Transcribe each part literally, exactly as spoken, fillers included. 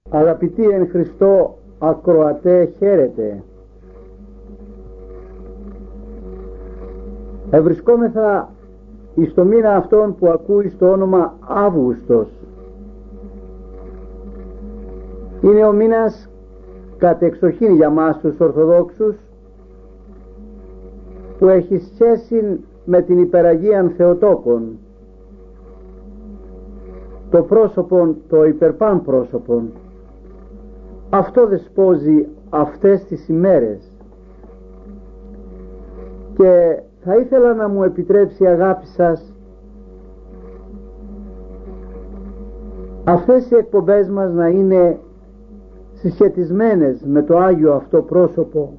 Αγαπητοί εν Χριστώ ακροατέ, χαίρετε. Ευρισκόμεθα εις το μήνα αυτόν που ακούει στο όνομα Αύγουστος. Είναι ο μήνας κατεξοχήν για μας τους Ορθοδόξους, που έχει σχέση με την υπεραγίαν Θεοτόκον, το πρόσωπον, το υπερπάν πρόσωπον. Αυτό δεσπόζει αυτές τις ημέρες, και θα ήθελα να μου επιτρέψει, αγάπη σας, αυτές οι εκπομπές μας να είναι συσχετισμένες με το Άγιο αυτό πρόσωπο.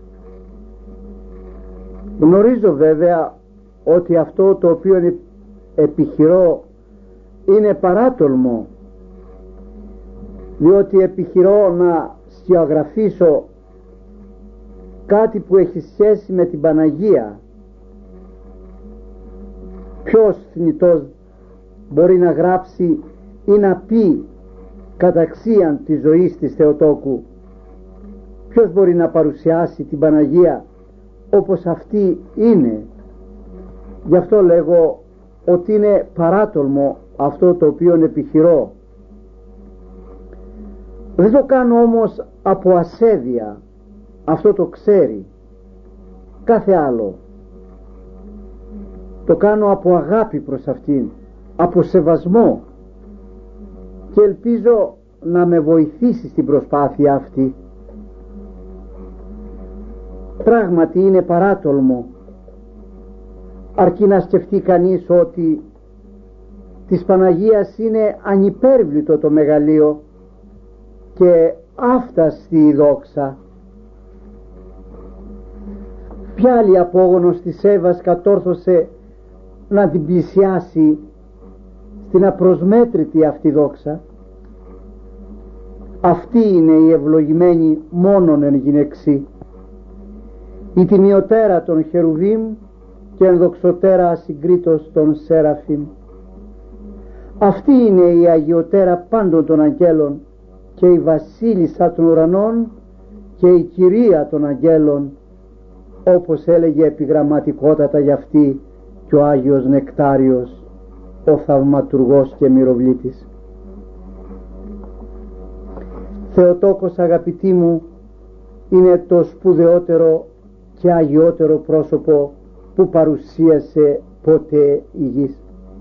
Γνωρίζω βέβαια ότι αυτό το οποίο επιχειρώ είναι παράτολμο, διότι επιχειρώ να σκιαγραφίσω κάτι που έχει σχέση με την Παναγία. Ποιος θνητός μπορεί να γράψει ή να πει καταξίαν της ζωής της Θεοτόκου? Ποιος μπορεί να παρουσιάσει την Παναγία όπως αυτή είναι? Γι' αυτό λέγω ότι είναι παράτολμο αυτό το οποίο επιχειρώ. Δεν το κάνω όμως από ασέβεια, αυτό το ξέρει κάθε άλλο. Το κάνω από αγάπη προς αυτήν, από σεβασμό, και ελπίζω να με βοηθήσει στην προσπάθεια αυτή. Πράγματι είναι παράτολμο, αρκεί να σκεφτεί κανείς ότι της Παναγίας είναι ανυπέρβλητο το μεγαλείο και άφταστη η δόξα. Ποια άλλη απόγονος της Εύας κατόρθωσε να την πλησιάσει στην απροσμέτρητη αυτή δόξα? Αυτή είναι η ευλογημένη μόνον εν γυναιξή, η τιμιωτέρα των Χερουβίμ και ενδοξωτέρα ασυγκρίτως των Σέραφιμ. Αυτή είναι η αγιωτέρα πάντων των αγγέλων και η βασίλισσα των ουρανών και η κυρία των αγγέλων, όπως έλεγε επιγραμματικότατα για αυτή και ο Άγιος Νεκτάριος, ο θαυματουργός και μυροβλήτης. Θεοτόκος, αγαπητοί μου, είναι το σπουδαιότερο και αγιότερο πρόσωπο που παρουσίασε ποτέ η γης.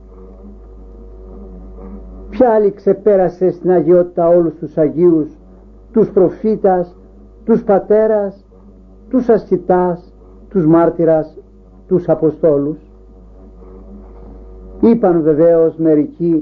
Ποια άλλη ξεπέρασε στην αγιότητα όλους τους Αγίους, τους προφήτας, τους πατέρας, τους ασκητάς, τους μάρτυρας, τους Αποστόλους? Είπαν βεβαίως μερικοί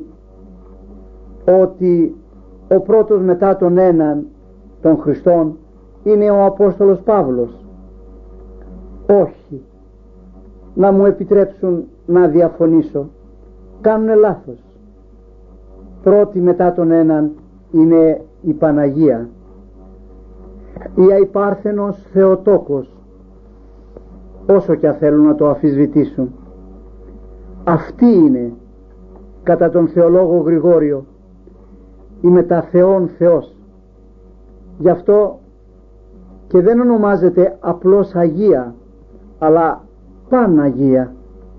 ότι ο πρώτος μετά τον έναν των Χριστών είναι ο Απόστολος Παύλος. Όχι, να μου επιτρέψουν να διαφωνήσω, κάνουνε λάθος. Πρώτη μετά τον έναν είναι η Παναγία, η αϊπάρθενος Θεοτόκος, όσο και αν θέλουν να το αμφισβητήσουν. Αυτή είναι, κατά τον θεολόγο Γρηγόριο, η μετα Θεόν Θεός. Γι' αυτό και δεν ονομάζεται απλώς Αγία, αλλά Παναγία.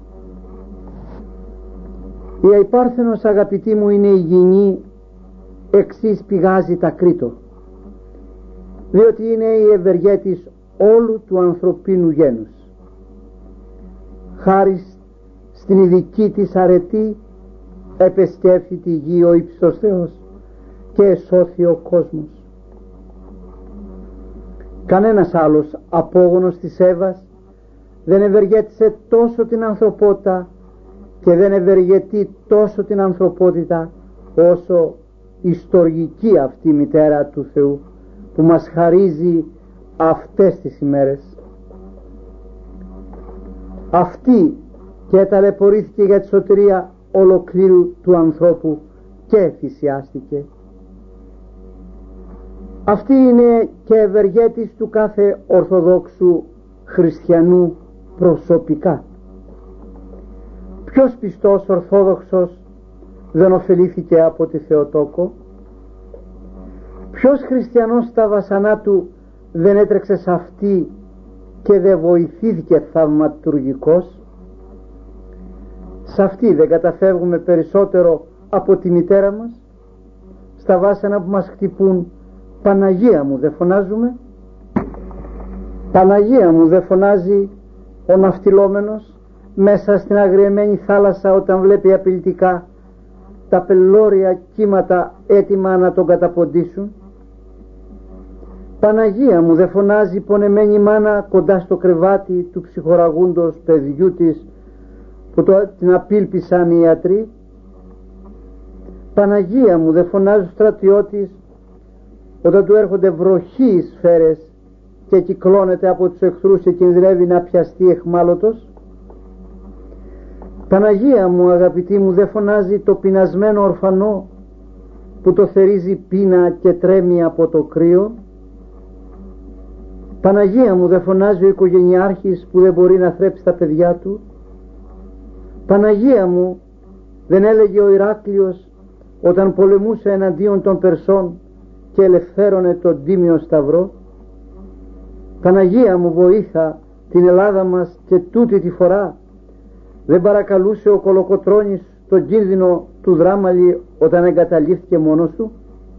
Η αϊπάρθενος, αγαπητοί μου, είναι υγιεινή, εξής πηγάζει τα κρίτο, διότι είναι η ευεργέτης όλου του ανθρωπίνου γένους. Χάρη στην ειδική της αρετή επεσκέφθη τη γη ο ύψος Θεός και εσώθη ο κόσμος. Κανένας άλλος απόγονος της Εύας δεν ευεργέτησε τόσο την ανθρωπότητα και δεν ευεργετεί τόσο την ανθρωπότητα όσο η στοργική αυτή μητέρα του Θεού, που μας χαρίζει αυτές τις ημέρες. Αυτή και ταλαιπωρήθηκε για τη σωτηρία ολοκλήρου του ανθρώπου και θυσιάστηκε. Αυτή είναι και ευεργέτης του κάθε Ορθοδόξου Χριστιανού προσωπικά. Ποιος πιστός Ορθόδοξος δεν ωφελήθηκε από τη Θεοτόκο? Ποιος χριστιανός στα βασανά του δεν έτρεξε σε αυτή και δεν βοηθήθηκε θαυματουργικός? Σε αυτή δεν καταφεύγουμε περισσότερο από τη μητέρα μας? Στα βάσανα που μας χτυπούν, Παναγία μου δεν φωνάζουμε? Παναγία μου δεν φωνάζει ο ναυτιλόμενος μέσα στην αγριεμένη θάλασσα όταν βλέπει απειλητικά τα πελώρια κύματα έτοιμα να τον καταποντήσουν? Παναγία μου δεν φωνάζει πονεμένη μάνα κοντά στο κρεβάτι του ψυχοραγούντος παιδιού της που το, την απήλπισαν οι ιατροί? Παναγία μου δεν φωνάζει ο στρατιώτης όταν του έρχονται βροχή οι σφαίρες και κυκλώνεται από τους εχθρούς και κινδυνεύει να πιαστεί εχμάλωτος? Παναγία μου αγαπητή μου δεν φωνάζει το πεινασμένο ορφανό που το θερίζει πείνα και τρέμει από το κρύο? Παναγία μου δεν φωνάζει ο οικογενειάρχης που δεν μπορεί να θρέψει τα παιδιά του? Παναγία μου δεν έλεγε ο Ηράκλειος όταν πολεμούσε εναντίον των Περσών και ελευθέρωνε τον Τίμιο Σταυρό? Παναγία μου βοήθα την Ελλάδα μας και τούτη τη φορά δεν παρακαλούσε ο Κολοκοτρώνης τον κίνδυνο του Δράμαλη όταν εγκαταλείφθηκε μόνος του?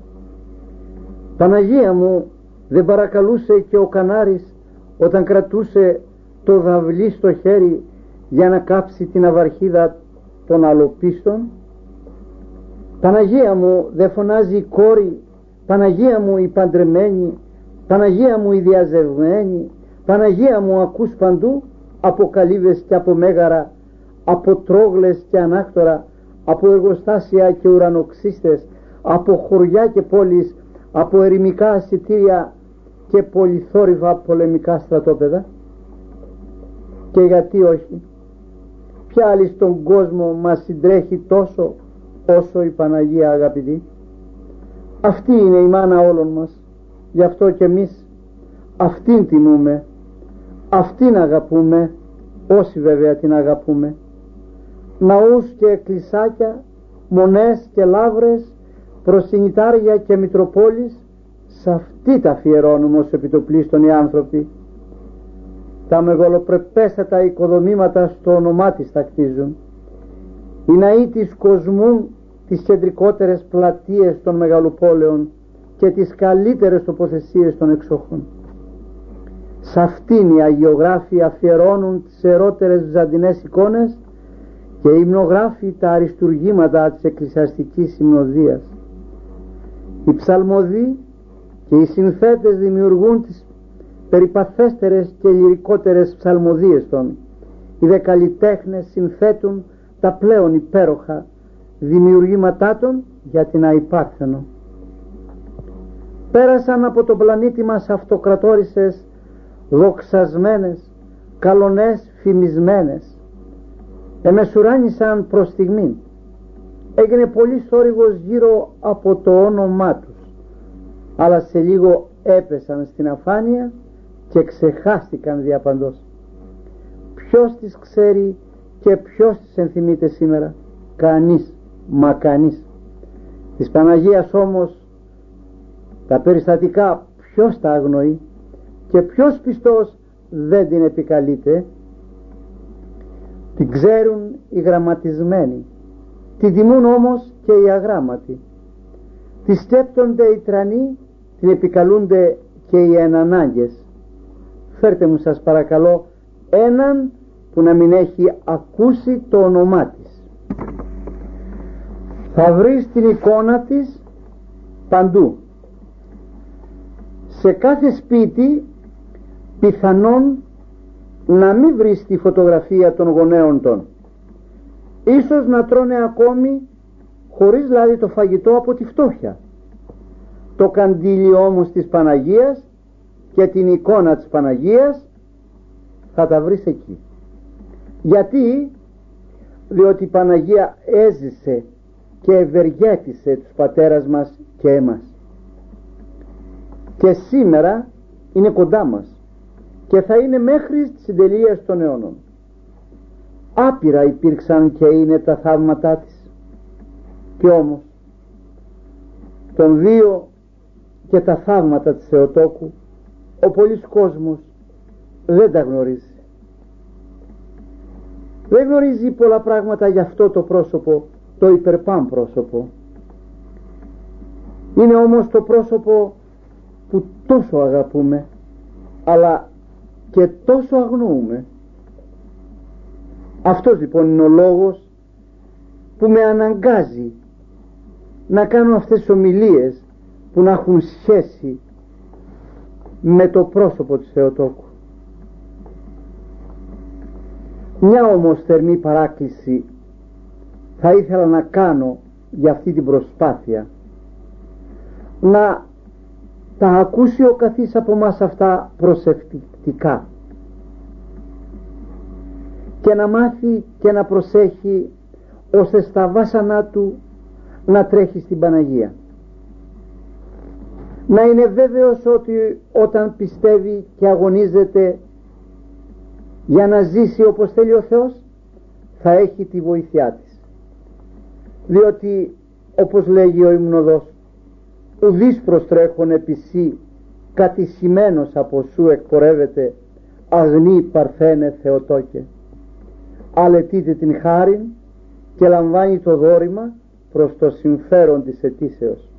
Παναγία μου δεν παρακαλούσε και ο Κανάρης όταν κρατούσε το δαυλί στο χέρι για να κάψει την αβαρχίδα των αλοπίστων? Παναγία μου δεν φωνάζει η κόρη, Παναγία μου η παντρεμένη, Παναγία μου η διαζευμένη, Παναγία μου ακούς παντού από καλύβες και από μέγαρα, από τρόγλες και ανάκτορα, από εργοστάσια και ουρανοξύστες, από χωριά και πόλεις, από ερημικά ασιτήρια και πολυθόρυβα πολεμικά στρατόπεδα? Και γιατί όχι? Ποια άλλη στον κόσμο μας συντρέχει τόσο όσο η Παναγία αγαπητή? Αυτή είναι η μάνα όλων μας, γι' αυτό και εμείς αυτήν τιμούμε, αυτήν αγαπούμε, όσοι βέβαια την αγαπούμε. Ναούς και εκκλησάκια, μονές και λαύρες, προσυνητάρια και μητροπόλεις, σε αυτή τα αφιερώνουμε ως επιτοπλίστων οι άνθρωποι. Τα μεγαλοπρεπέστατα οικοδομήματα στο όνομά της τα κτίζουν. Οι ναοί της κοσμούν τις κεντρικότερες πλατείες των μεγαλοπόλεων και τις καλύτερες τοποθεσίες των εξοχών. Σε αυτήν οι αγιογράφοι αφιερώνουν τις ερότερες βυζαντινές εικόνες και οι υμνογράφοι τα αριστουργήματα της εκκλησιαστικής υμνοδίας. Οι ψαλμοδοί και οι συνθέτες δημιουργούν τις περιπαθέστερες και λυρικότερες ψαλμοδίες των. Οι δε καλλιτέχνες συνθέτουν τα πλέον υπέροχα δημιουργήματά των για την αϊπάρθενο. Πέρασαν από τον πλανήτη μας αυτοκρατόρισες δοξασμένες, καλονές φημισμένες, εμεσουράνησαν προς στιγμήν. Έγινε πολύ θόρυβος γύρω από το όνομά τους, αλλά σε λίγο έπεσαν στην αφάνεια και ξεχάστηκαν διαπαντός. Ποιος τις ξέρει και ποιος τις ενθυμείται σήμερα? Κανείς, μα κανείς. Της Παναγίας όμως τα περιστατικά ποιος τα αγνοεί και ποιος πιστός δεν την επικαλείται? Την ξέρουν οι γραμματισμένοι, την τιμούν όμως και οι αγράμματοι. Τη σκέπτονται οι τρανοί, την επικαλούνται και οι ενανάγκες. Φέρτε μου σας παρακαλώ έναν που να μην έχει ακούσει το όνομά της. Θα βρεις την εικόνα της παντού. Σε κάθε σπίτι πιθανόν να μην βρεις τη φωτογραφία των γονέων των. Ίσως να τρώνε ακόμη χωρίς λάδι το φαγητό από τη φτώχεια. Το καντήλι όμως της Παναγίας και την εικόνα της Παναγίας θα τα βρεις εκεί. Γιατί? Διότι η Παναγία έζησε και ευεργέτησε τους πατέρας μας και εμάς. Και σήμερα είναι κοντά μας και θα είναι μέχρι τις συντελείες των αιώνων. Άπειρα υπήρξαν και είναι τα θαύματά της. Και όμως των δύο και τα θαύματα της Θεοτόκου ο πολύς κόσμος δεν τα γνωρίζει. Δεν γνωρίζει πολλά πράγματα για αυτό το πρόσωπο, το υπερπάν πρόσωπο. Είναι όμως το πρόσωπο που τόσο αγαπούμε, αλλά και τόσο αγνοούμε. Αυτός λοιπόν είναι ο λόγος που με αναγκάζει να κάνω αυτές τις ομιλίες που να έχουν σχέση με το πρόσωπο της Θεοτόκου. Μια όμως θερμή παράκληση θα ήθελα να κάνω για αυτή την προσπάθεια, να τα ακούσει ο καθής από μας αυτά προσεκτικά και να μάθει και να προσέχει ώστε στα βάσανά του να τρέχει στην Παναγία. Να είναι βέβαιος ότι όταν πιστεύει και αγωνίζεται για να ζήσει όπως θέλει ο Θεός, θα έχει τη βοήθειά της. Διότι όπως λέγει ο υμνοδός, ουδείς προστρέχον επί σύ, κατησημένος από σου εκπορεύεται, αγνή παρθένε Θεοτόκε. Αλετείται την χάριν και λαμβάνει το δώρημα προς το συμφέρον της αιτήσεως.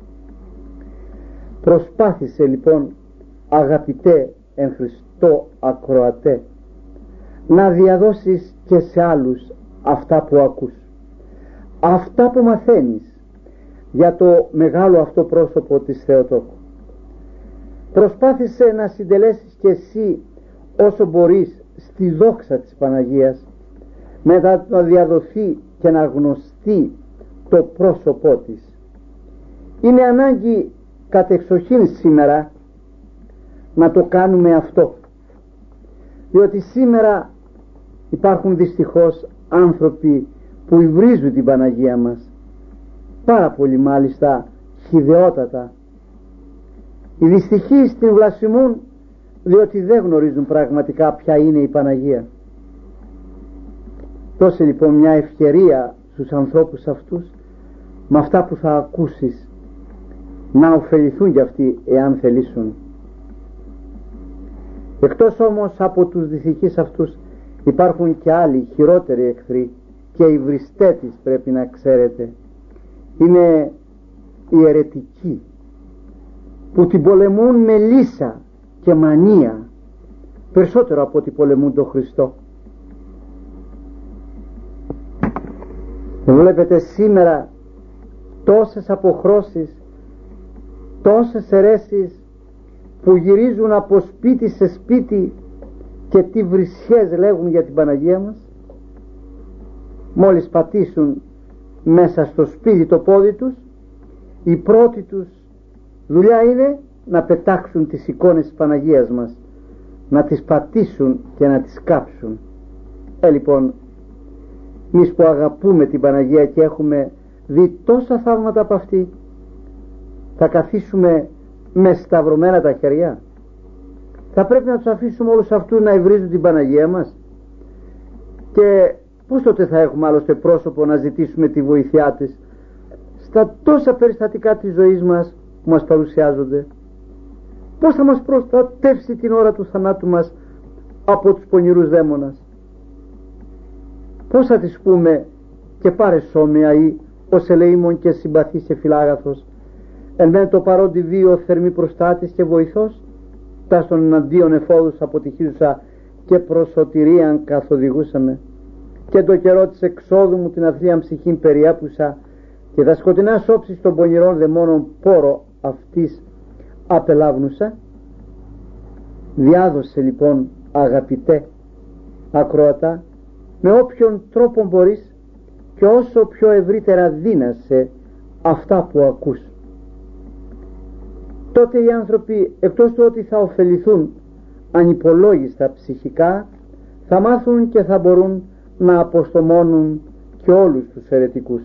Προσπάθησε λοιπόν, αγαπητέ εν Χριστώ ακροατέ, να διαδώσεις και σε άλλους αυτά που ακούς, αυτά που μαθαίνεις για το μεγάλο αυτό πρόσωπο της Θεοτόκου. Προσπάθησε να συντελέσεις και εσύ όσο μπορείς στη δόξα της Παναγίας, μετά να διαδοθεί και να γνωστεί το πρόσωπό της. Είναι ανάγκη κατεξοχήν σήμερα να το κάνουμε αυτό, διότι σήμερα υπάρχουν δυστυχώς άνθρωποι που υβρίζουν την Παναγία μας, πάρα πολύ μάλιστα χυδαιότατα. Οι δυστυχείς την βλασφημούν διότι δεν γνωρίζουν πραγματικά ποια είναι η Παναγία. Δώσε λοιπόν μια ευκαιρία στους ανθρώπους αυτούς με αυτά που θα ακούσεις να ωφεληθούν κι αυτοί εάν θελήσουν. Εκτός όμως από τους δυστυχείς αυτούς υπάρχουν και άλλοι χειρότεροι εχθροί και οι βριστέτης, πρέπει να ξέρετε. Είναι οι αιρετικοί που την πολεμούν με λύσα και μανία περισσότερο από ότι πολεμούν τον Χριστό. Βλέπετε σήμερα τόσες αποχρώσεις, τόσες αιρέσεις που γυρίζουν από σπίτι σε σπίτι και τι βρισιές λέγουν για την Παναγία μας. Μόλις πατήσουν μέσα στο σπίτι το πόδι τους, η πρώτη τους δουλειά είναι να πετάξουν τις εικόνες της Παναγίας μας, να τις πατήσουν και να τις κάψουν. Ε λοιπόν, εμείς που αγαπούμε την Παναγία και έχουμε δει τόσα θαύματα από αυτή, θα καθίσουμε με σταυρωμένα τα χέρια? Θα πρέπει να τους αφήσουμε όλους αυτούς να υβρίζουν την Παναγία μας? Και πώς τότε θα έχουμε άλλωστε πρόσωπο να ζητήσουμε τη βοήθειά της στα τόσα περιστατικά της ζωής μας που μας παρουσιάζονται? Πώς θα μας προστατεύσει την ώρα του θανάτου μας από τους πονηρούς δαίμονας? Πώς θα της πούμε και πάρε σώμια ή ως ελεήμων και συμπαθής και φιλάγαθος, εν μεν το παρόντι βίο θερμή προστάτης και βοηθός, τας των εναντίον εφόδους αποτυχίζουσα και προς σωτηρίαν καθοδηγούσαμε, και το καιρό της εξόδου μου την αθλίαν ψυχήν περιάπουσα και τα σκοτεινά όψεις των πονηρών δαιμόνων πόρο αυτής απελάβνουσα. Διάδωσε λοιπόν, αγαπητέ ακροατά, με όποιον τρόπο μπορείς και όσο πιο ευρύτερα δύνασε αυτά που ακούς. Τότε οι άνθρωποι, εκτός του ότι θα ωφεληθούν ανυπολόγιστα ψυχικά, θα μάθουν και θα μπορούν να αποστομώνουν και όλους τους αιρετικούς.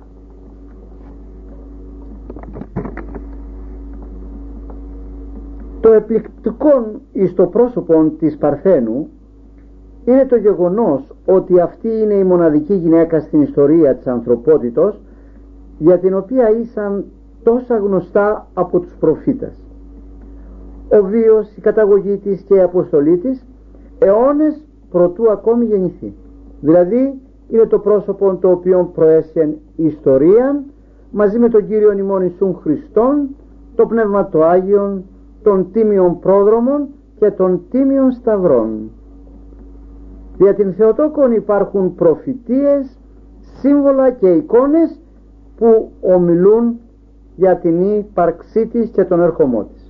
Το επληκτικό εις το πρόσωπο της Παρθένου είναι το γεγονός ότι αυτή είναι η μοναδική γυναίκα στην ιστορία της ανθρωπότητος για την οποία ήσαν τόσα γνωστά από τους προφήτας. Ο βίος, η καταγωγή της και η αποστολή της αιώνες προτού ακόμη γεννηθεί. Δηλαδή είναι το πρόσωπο το οποίο προέσεν η ιστορία μαζί με τον Κύριον ημών Ιησούν Χριστόν, το Πνεύμα το Άγιον, των τίμιων πρόδρομων και των τίμιων σταυρών. Για την Θεοτόκον υπάρχουν προφητείες, σύμβολα και εικόνες που ομιλούν για την ύπαρξή της και τον έρχομό της.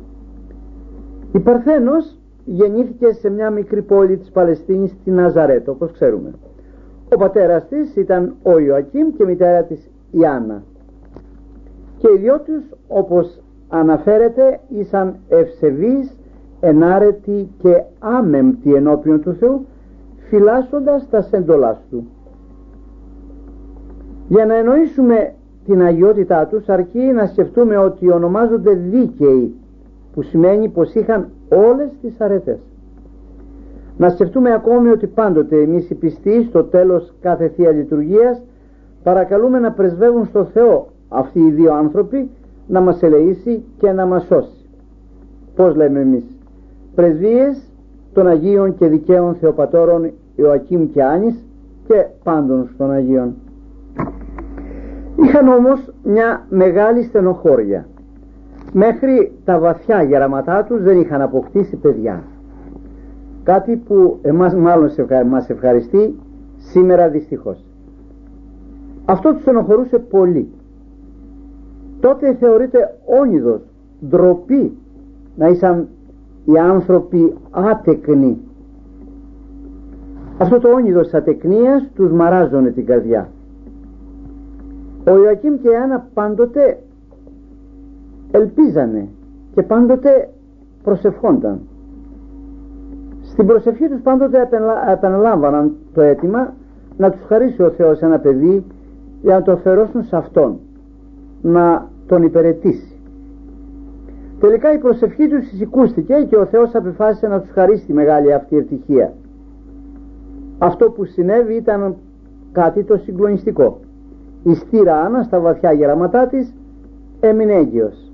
Η Παρθένος γεννήθηκε σε μια μικρή πόλη της Παλαιστίνης, στη Ναζαρέτ, όπως ξέρουμε. Ο πατέρας της ήταν ο Ιωακήμ και η μητέρα της η Άννα. Και οι δυο τους, όπως αναφέρεται, ήσαν ευσεβείς, ενάρετοι και άμεμπτοι ενώπιον του Θεού, φυλάσσοντας τα σεντολάς του. Για να εννοήσουμε την αγιότητά τους αρκεί να σκεφτούμε ότι ονομάζονται δίκαιοι, που σημαίνει πως είχαν όλες τις αρετές. Να σκεφτούμε ακόμη ότι πάντοτε εμείς οι πιστοί στο τέλος κάθε Θεία Λειτουργίας παρακαλούμε να πρεσβεύουν στο Θεό αυτοί οι δύο άνθρωποι να μας ελεήσει και να μας σώσει. Πώς λέμε εμείς? Πρεσβείες των Αγίων και Δικαίων Θεοπατώρων Ιωακήμ και Άνης και πάντων των Αγίων. Είχαν όμως μια μεγάλη στενοχώρια. Μέχρι τα βαθιά γεραματά τους δεν είχαν αποκτήσει παιδιά. Κάτι που εμάς μάλλον μας ευχαριστεί σήμερα δυστυχώς. Αυτό τους στενοχωρούσε πολύ. Τότε θεωρείται όνειδος, ντροπή να ήσαν οι άνθρωποι άτεκνοι. Αυτό το όνειδος της ατεκνίας τους μαράζωνε την καρδιά. Ο Ιωακήμ και η Άννα πάντοτε ελπίζανε και πάντοτε προσευχόνταν. Στην προσευχή τους πάντοτε επαναλάμβαναν το αίτημα να τους χαρίσει ο Θεός ένα παιδί για να το αφαιρώσουν σε Αυτόν, να τον υπηρετήσει. Τελικά η προσευχή τους εισηκούστηκε και ο Θεός αποφάσισε να τους χαρίσει τη μεγάλη αυτή ευτυχία. Αυτό που συνέβη ήταν κάτι το συγκλονιστικό. Η στήρα Άννα στα βαθιά γεραματά της έμεινε έγκυος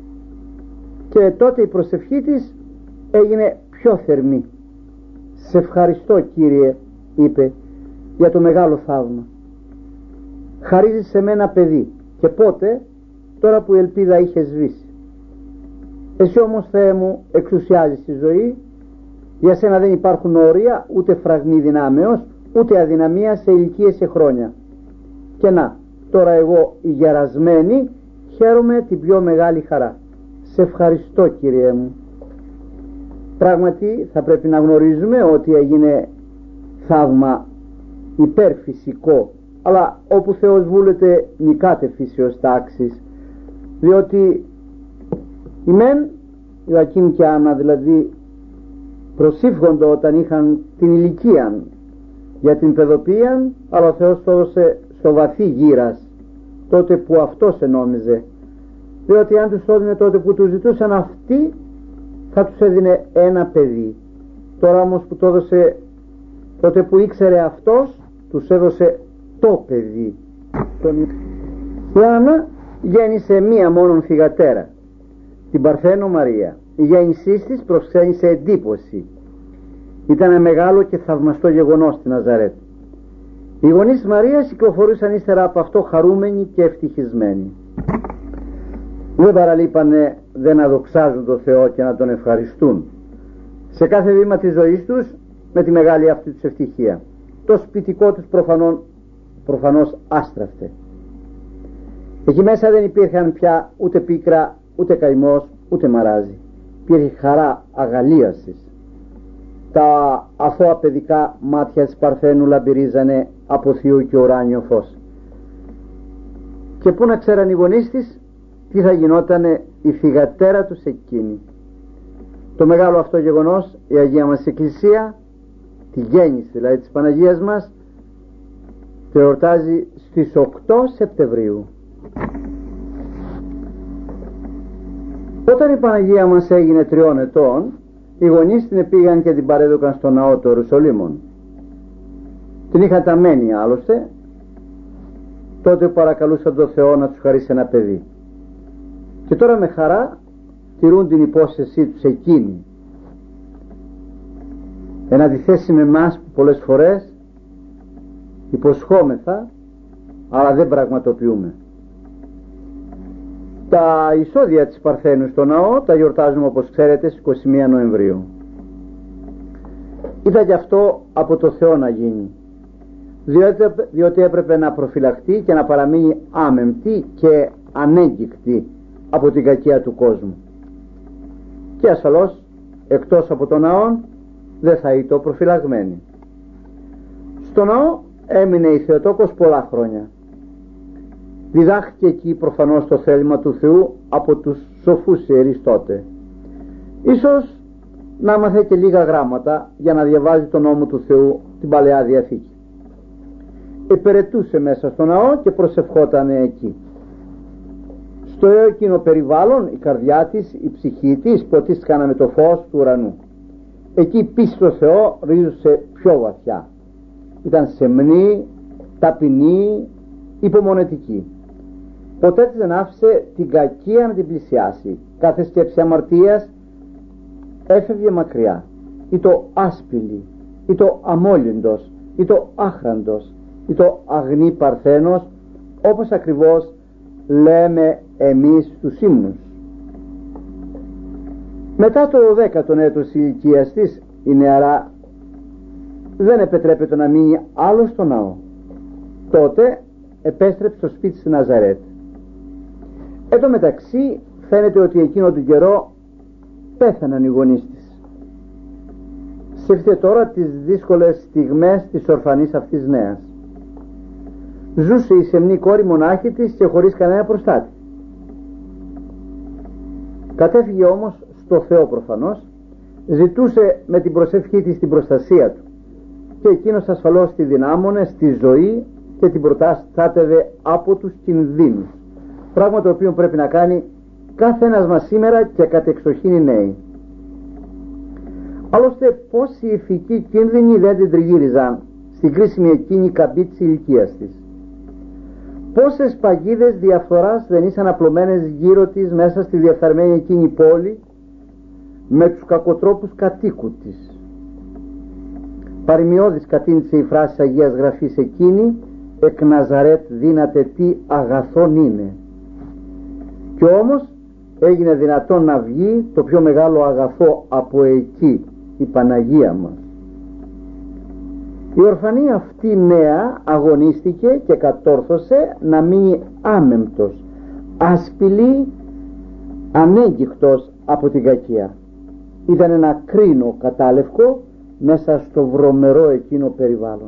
και τότε η προσευχή της έγινε πιο θερμή. «Σε ευχαριστώ, Κύριε», είπε, «για το μεγάλο θαύμα. Χαρίζεις σε μένα παιδί, και πότε? Τώρα που η ελπίδα είχε σβήσει. Εσύ όμως, Θεέ μου, εξουσιάζεις τη ζωή. Για σένα δεν υπάρχουν όρια, ούτε φραγμοί δυνάμεως, ούτε αδυναμία σε ηλικίες και χρόνια. Και να, τώρα εγώ η γερασμένη χαίρομαι την πιο μεγάλη χαρά. Σε ευχαριστώ, Κύριε μου». Πράγματι θα πρέπει να γνωρίζουμε ότι έγινε θαύμα υπερφυσικό, αλλά όπου Θεός βούλεται νικάται φύσεως τάξης, διότι οι μεν, Ιωακήμ και Άννα δηλαδή, προσήφχονται όταν είχαν την ηλικία για την παιδοποίηση, αλλά ο Θεός το έδωσε στο βαθύ γύρας, τότε που αυτός ενόμιζε, διότι αν τους έδινε τότε που τους ζητούσαν αυτοί, θα τους έδινε ένα παιδί. Τώρα όμως που το έδωσε τότε που ήξερε αυτός, τους έδωσε το παιδί. Η Άννα γέννησε μία μόνον θυγατέρα, την Παρθένο Μαρία. Η γέννησή της προξένησε εντύπωση. Ήταν ένα μεγάλο και θαυμαστό γεγονός στην Ναζαρέτ. Οι γονείς της Μαρίας κυκλοφορούσαν ύστερα από αυτό χαρούμενοι και ευτυχισμένοι. Δεν παραλείπανε δεν να δοξάζουν τον Θεό και να τον ευχαριστούν σε κάθε βήμα της ζωής τους με τη μεγάλη αυτή τους ευτυχία. Το σπιτικό τους προφανώς, προφανώς άστραφτε. Εκεί μέσα δεν υπήρχαν πια ούτε πίκρα, ούτε καημός, ούτε μαράζι. Υπήρχε χαρά αγαλίασης. Τα αθώα παιδικά μάτια της Παρθένου λαμπυρίζανε από θείο και ουράνιο φως. Και πού να ξέραν οι γονείς της τι θα γινότανε η θυγατέρα τους εκείνη. Το μεγάλο αυτό γεγονός η Αγία μας Εκκλησία, τη γέννηση δηλαδή της Παναγίας μας, το εορτάζει στις οκτώ Σεπτεμβρίου. Όταν η Παναγία μας έγινε τριών ετών, οι γονείς την πήγαν και την παρέδωκαν στο ναό του Ιερουσαλήμων. Την είχαν ταμένη άλλωστε, τότε παρακαλούσαν τον Θεό να τους χαρίσει ένα παιδί. και τώρα με χαρά τηρούν την υπόσχεσή τους εκείνοι, εν αντιθέσει με εμάς που πολλές φορές υποσχόμεθα αλλά δεν πραγματοποιούμε. Τα εισόδια της Παρθένου στο ναό τα γιορτάζουμε, όπως ξέρετε, στις είκοσι μία Νοεμβρίου. Ήταν και αυτό από το Θεό να γίνει, διότι, διότι έπρεπε να προφυλαχτεί και να παραμείνει άμεμπτη και ανέγκυκτη από την κακία του κόσμου, και ασφαλώς εκτός από το ναό δεν θα ήταν προφυλαγμένη. Στο ναό έμεινε η Θεοτόκος πολλά χρόνια. Διδάχθηκε εκεί προφανώς το θέλημα του Θεού από τους σοφούς ιερείς τότε. Ίσως να μάθε και λίγα γράμματα για να διαβάζει τον νόμο του Θεού, την Παλαιά Διαθήκη. Επερετούσε μέσα στο ναό και προσευχότανε εκεί. Στο εκείνο περιβάλλον η καρδιά της, η ψυχή της ποτίστηκαν με το φως του ουρανού. Εκεί πίσω στο Θεό ρίζωσε πιο βαθιά. Ήταν σεμνή, ταπεινή, υπομονετική. Ποτέ της δεν άφησε την κακία να την πλησιάσει. Κάθε σκέψη αμαρτίας έφευγε μακριά. Ή το άσπηλη, ή το αμόλυντος, ή το άχραντος, ή το αγνή παρθένος, όπως ακριβώς λέμε εμείς στους ύμνους. Μετά το δέκατον έτος ηλικίας της, η νεαρά δεν επιτρέπεται να μείνει άλλο στο ναό. Τότε επέστρεψε στο σπίτι στη Ναζαρέτ. Εν τω μεταξύ φαίνεται ότι εκείνο τον καιρό πέθαναν οι γονείς της. Σκεφτείτε τώρα τις δύσκολες στιγμές της ορφανής αυτής νέας. Ζούσε η σεμνή κόρη μονάχη της και χωρίς κανένα προστάτη. Κατέφυγε όμως στο Θεό προφανώς, ζητούσε με την προσευχή της την προστασία του, και εκείνος ασφαλώς τη δυνάμωνε στη ζωή και την προστάτευε από τους κινδύνους, πράγμα το οποίο πρέπει να κάνει κάθε ένας μας σήμερα και κατεξοχήν οι νέοι. Άλλωστε πόσοι ηθικοί κίνδυνοι δεν την τριγύριζαν στην κρίσιμη εκείνη καμπή της ηλικίας της. Πόσες παγίδες διαφθοράς δεν ήσαν απλωμένες γύρω της μέσα στη διεφθαρμένη εκείνη πόλη με τους κακοτρόπους κατοίκου της. Παρημιώδης κατήνησε η φράση Αγίας Γραφής εκείνη, εκ Ναζαρέτ δύναται τι αγαθόν είναι. Κι όμως έγινε δυνατόν να βγει το πιο μεγάλο αγαθό από εκεί, η Παναγία μας. Η ορφανή αυτή νέα αγωνίστηκε και κατόρθωσε να μείνει άμεμπτος, άσπηλη, ανέγκυκτος από την κακία. Ήταν ένα κρίνο κατάλευκο μέσα στο βρωμερό εκείνο περιβάλλον.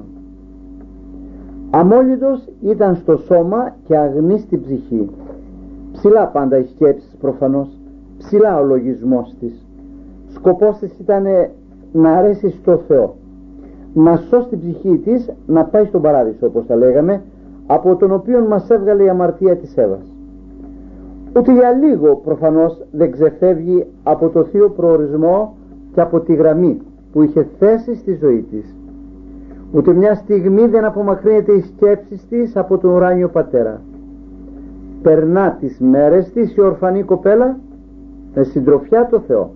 Αμόλυντος ήταν στο σώμα και αγνή στην ψυχή. Ψηλά πάντα οι σκέψεις προφανώς, ψηλά ο λογισμός της. Σκοπός της ήταν να αρέσει στο Θεό, να σώσει την ψυχή της, να πάει στον παράδεισο, όπως τα λέγαμε, από τον οποίο μας έβγαλε η αμαρτία της Εύας. Ούτε για λίγο προφανώς δεν ξεφεύγει από το θείο προορισμό και από τη γραμμή που είχε θέσει στη ζωή της. Ούτε μια στιγμή δεν απομακρύνεται οι σκέψεις της από τον ουράνιο Πατέρα. Περνά τις μέρες της η ορφανή κοπέλα με συντροφιά το Θεό.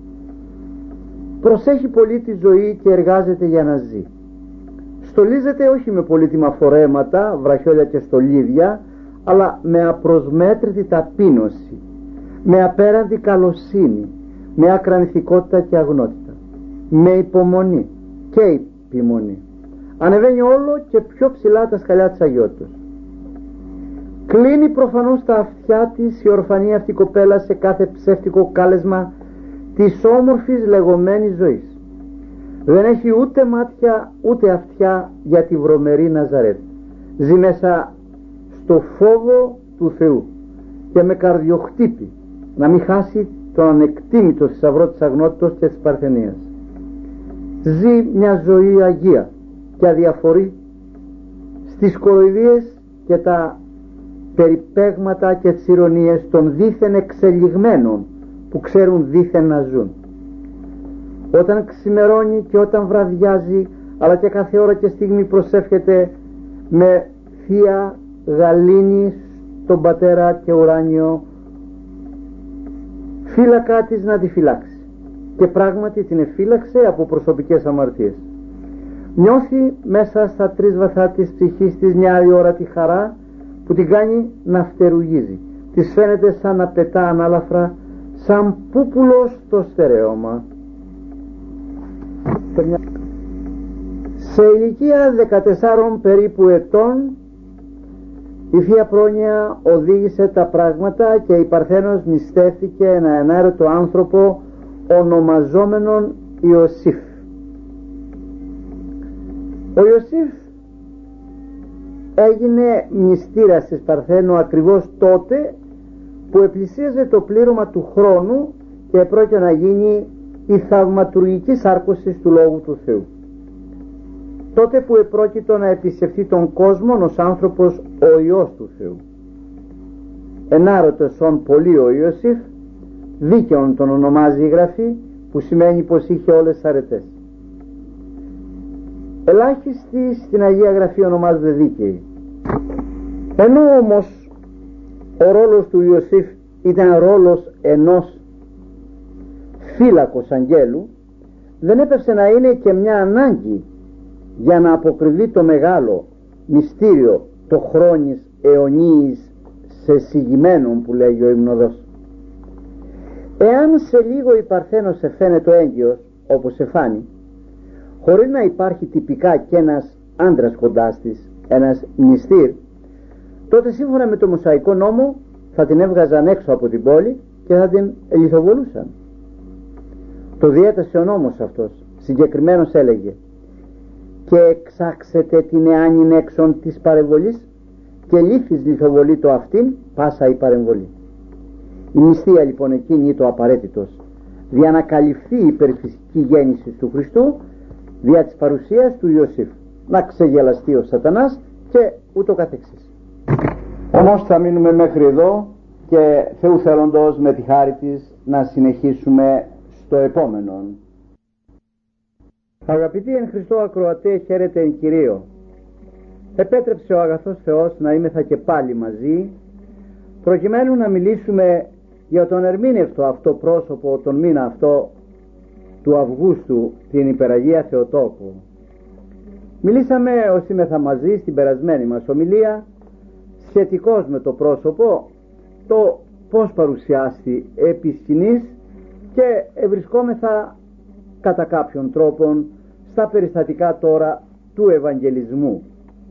Προσέχει πολύ τη ζωή και εργάζεται για να ζει. Στολίζεται όχι με πολύτιμα φορέματα, βραχιόλια και στολίδια, αλλά με απροσμέτρητη ταπείνωση, με απέραντη καλοσύνη, με ακρανηθικότητα και αγνότητα, με υπομονή και επιμονή. Ανεβαίνει όλο και πιο ψηλά τα σκαλιά της αγιότητας. Κλείνει προφανώς τα αυτιά της η ορφανή αυτή κοπέλα σε κάθε ψεύτικο κάλεσμα της όμορφης λεγόμενης ζωής. Δεν έχει ούτε μάτια ούτε αυτιά για τη βρωμερή Ναζαρέτ. Ζει μέσα στο φόβο του Θεού και με καρδιοχτύπη να μην χάσει τον ανεκτήμητο θησαυρό της αγνότητος και της παρθενίας. Ζει μια ζωή αγία και αδιαφορεί στις κοροϊδίες και τα περιπέγματα και τις ηρωνίες των δίθεν εξελιγμένων που ξέρουν δίθεν να ζουν. Όταν ξημερώνει και όταν βραδιάζει, αλλά και κάθε ώρα και στιγμή προσεύχεται με θεία γαλήνη στον Πατέρα και ουράνιο φύλακα της να τη φυλάξει, και πράγματι την εφύλαξε από προσωπικές αμαρτίες. Νιώθει μέσα στα τρεις βαθά της ψυχής της μια αδιόρατη χαρά που την κάνει να φτερουγίζει. Της φαίνεται σαν να πετά ανάλαφρα, σαν πούπουλος στο στερέωμα. Σε ηλικία δεκατεσσάρων περίπου ετών η Θεία Πρόνοια οδήγησε τα πράγματα και η Παρθένος νηστεύθηκε ένα ενάρετο άνθρωπο ονομαζόμενον Ιωσήφ. Ο Ιωσήφ έγινε μνηστήρας της Παρθένου ακριβώς τότε που επλησίαζε το πλήρωμα του χρόνου και πρόκειται να γίνει η θαυματουργική σάρκωση του Λόγου του Θεού. Τότε που επρόκειτο να επισκεφθεί τον κόσμο ως άνθρωπος ο Υιός του Θεού. Ενάρωτος ον πολύ ο Ιωσήφ, δίκαιον τον ονομάζει η Γραφή, που σημαίνει πως είχε όλες τις αρετές. Ελάχιστοι στην Αγία Γραφή ονομάζονται δίκαιοι. Ενώ όμως ο ρόλος του Ιωσήφ ήταν ρόλος ενός φύλακος αγγέλου, δεν έπεσε να είναι και μια ανάγκη για να αποκρυβεί το μεγάλο μυστήριο το χρόνης αιωνίης σε συγημένον που λέγει ο υμνοδός. Εάν σε λίγο η Παρθένος σε φαίνεται έγκυος όπως σε φάνει, χωρίς να υπάρχει τυπικά και ένας άντρας κοντά της, ένας μυστήρ, τότε σύμφωνα με το Μωσαϊκό νόμο θα την έβγαζαν έξω από την πόλη και θα την λιθοβολούσαν. Το διέτασε ο νόμος αυτός. Συγκεκριμένος έλεγε: και εξάξετε την εάνην έξω της παρεμβολής και λύθης λιθοβολή το αυτήν πάσα η παρεμβολή. Η νηστεία λοιπόν εκείνη ή το απαραίτητος δια να καλυφθεί η υπερφυσική γέννηση του Χριστού δια της παρουσίας του Ιωσήφ, να ξεγελαστεί ο Σατανάς και ούτω καθεξής. Όμως θα μείνουμε μέχρι εδώ και Θεού θέλοντος με τη χάρη της να συνεχίσουμε στο επόμενο. Αγαπητοί εν Χριστώ ακροατέ, χαίρετε εν Κυρίω. Επέτρεψε ο αγαθός Θεός να είμεθα και πάλι μαζί, προκειμένου να μιλήσουμε για τον ερμήνευτο αυτό πρόσωπο τον μήνα αυτό του Αυγούστου, την Υπεραγία Θεοτόκου. Μιλήσαμε ως είμεθα μαζί στην περασμένη μας ομιλία σχετικώς με το πρόσωπο, το πώς παρουσιάστη επί σκηνής, και ευρισκόμεθα κατά κάποιον τρόπον στα περιστατικά τώρα του Ευαγγελισμού.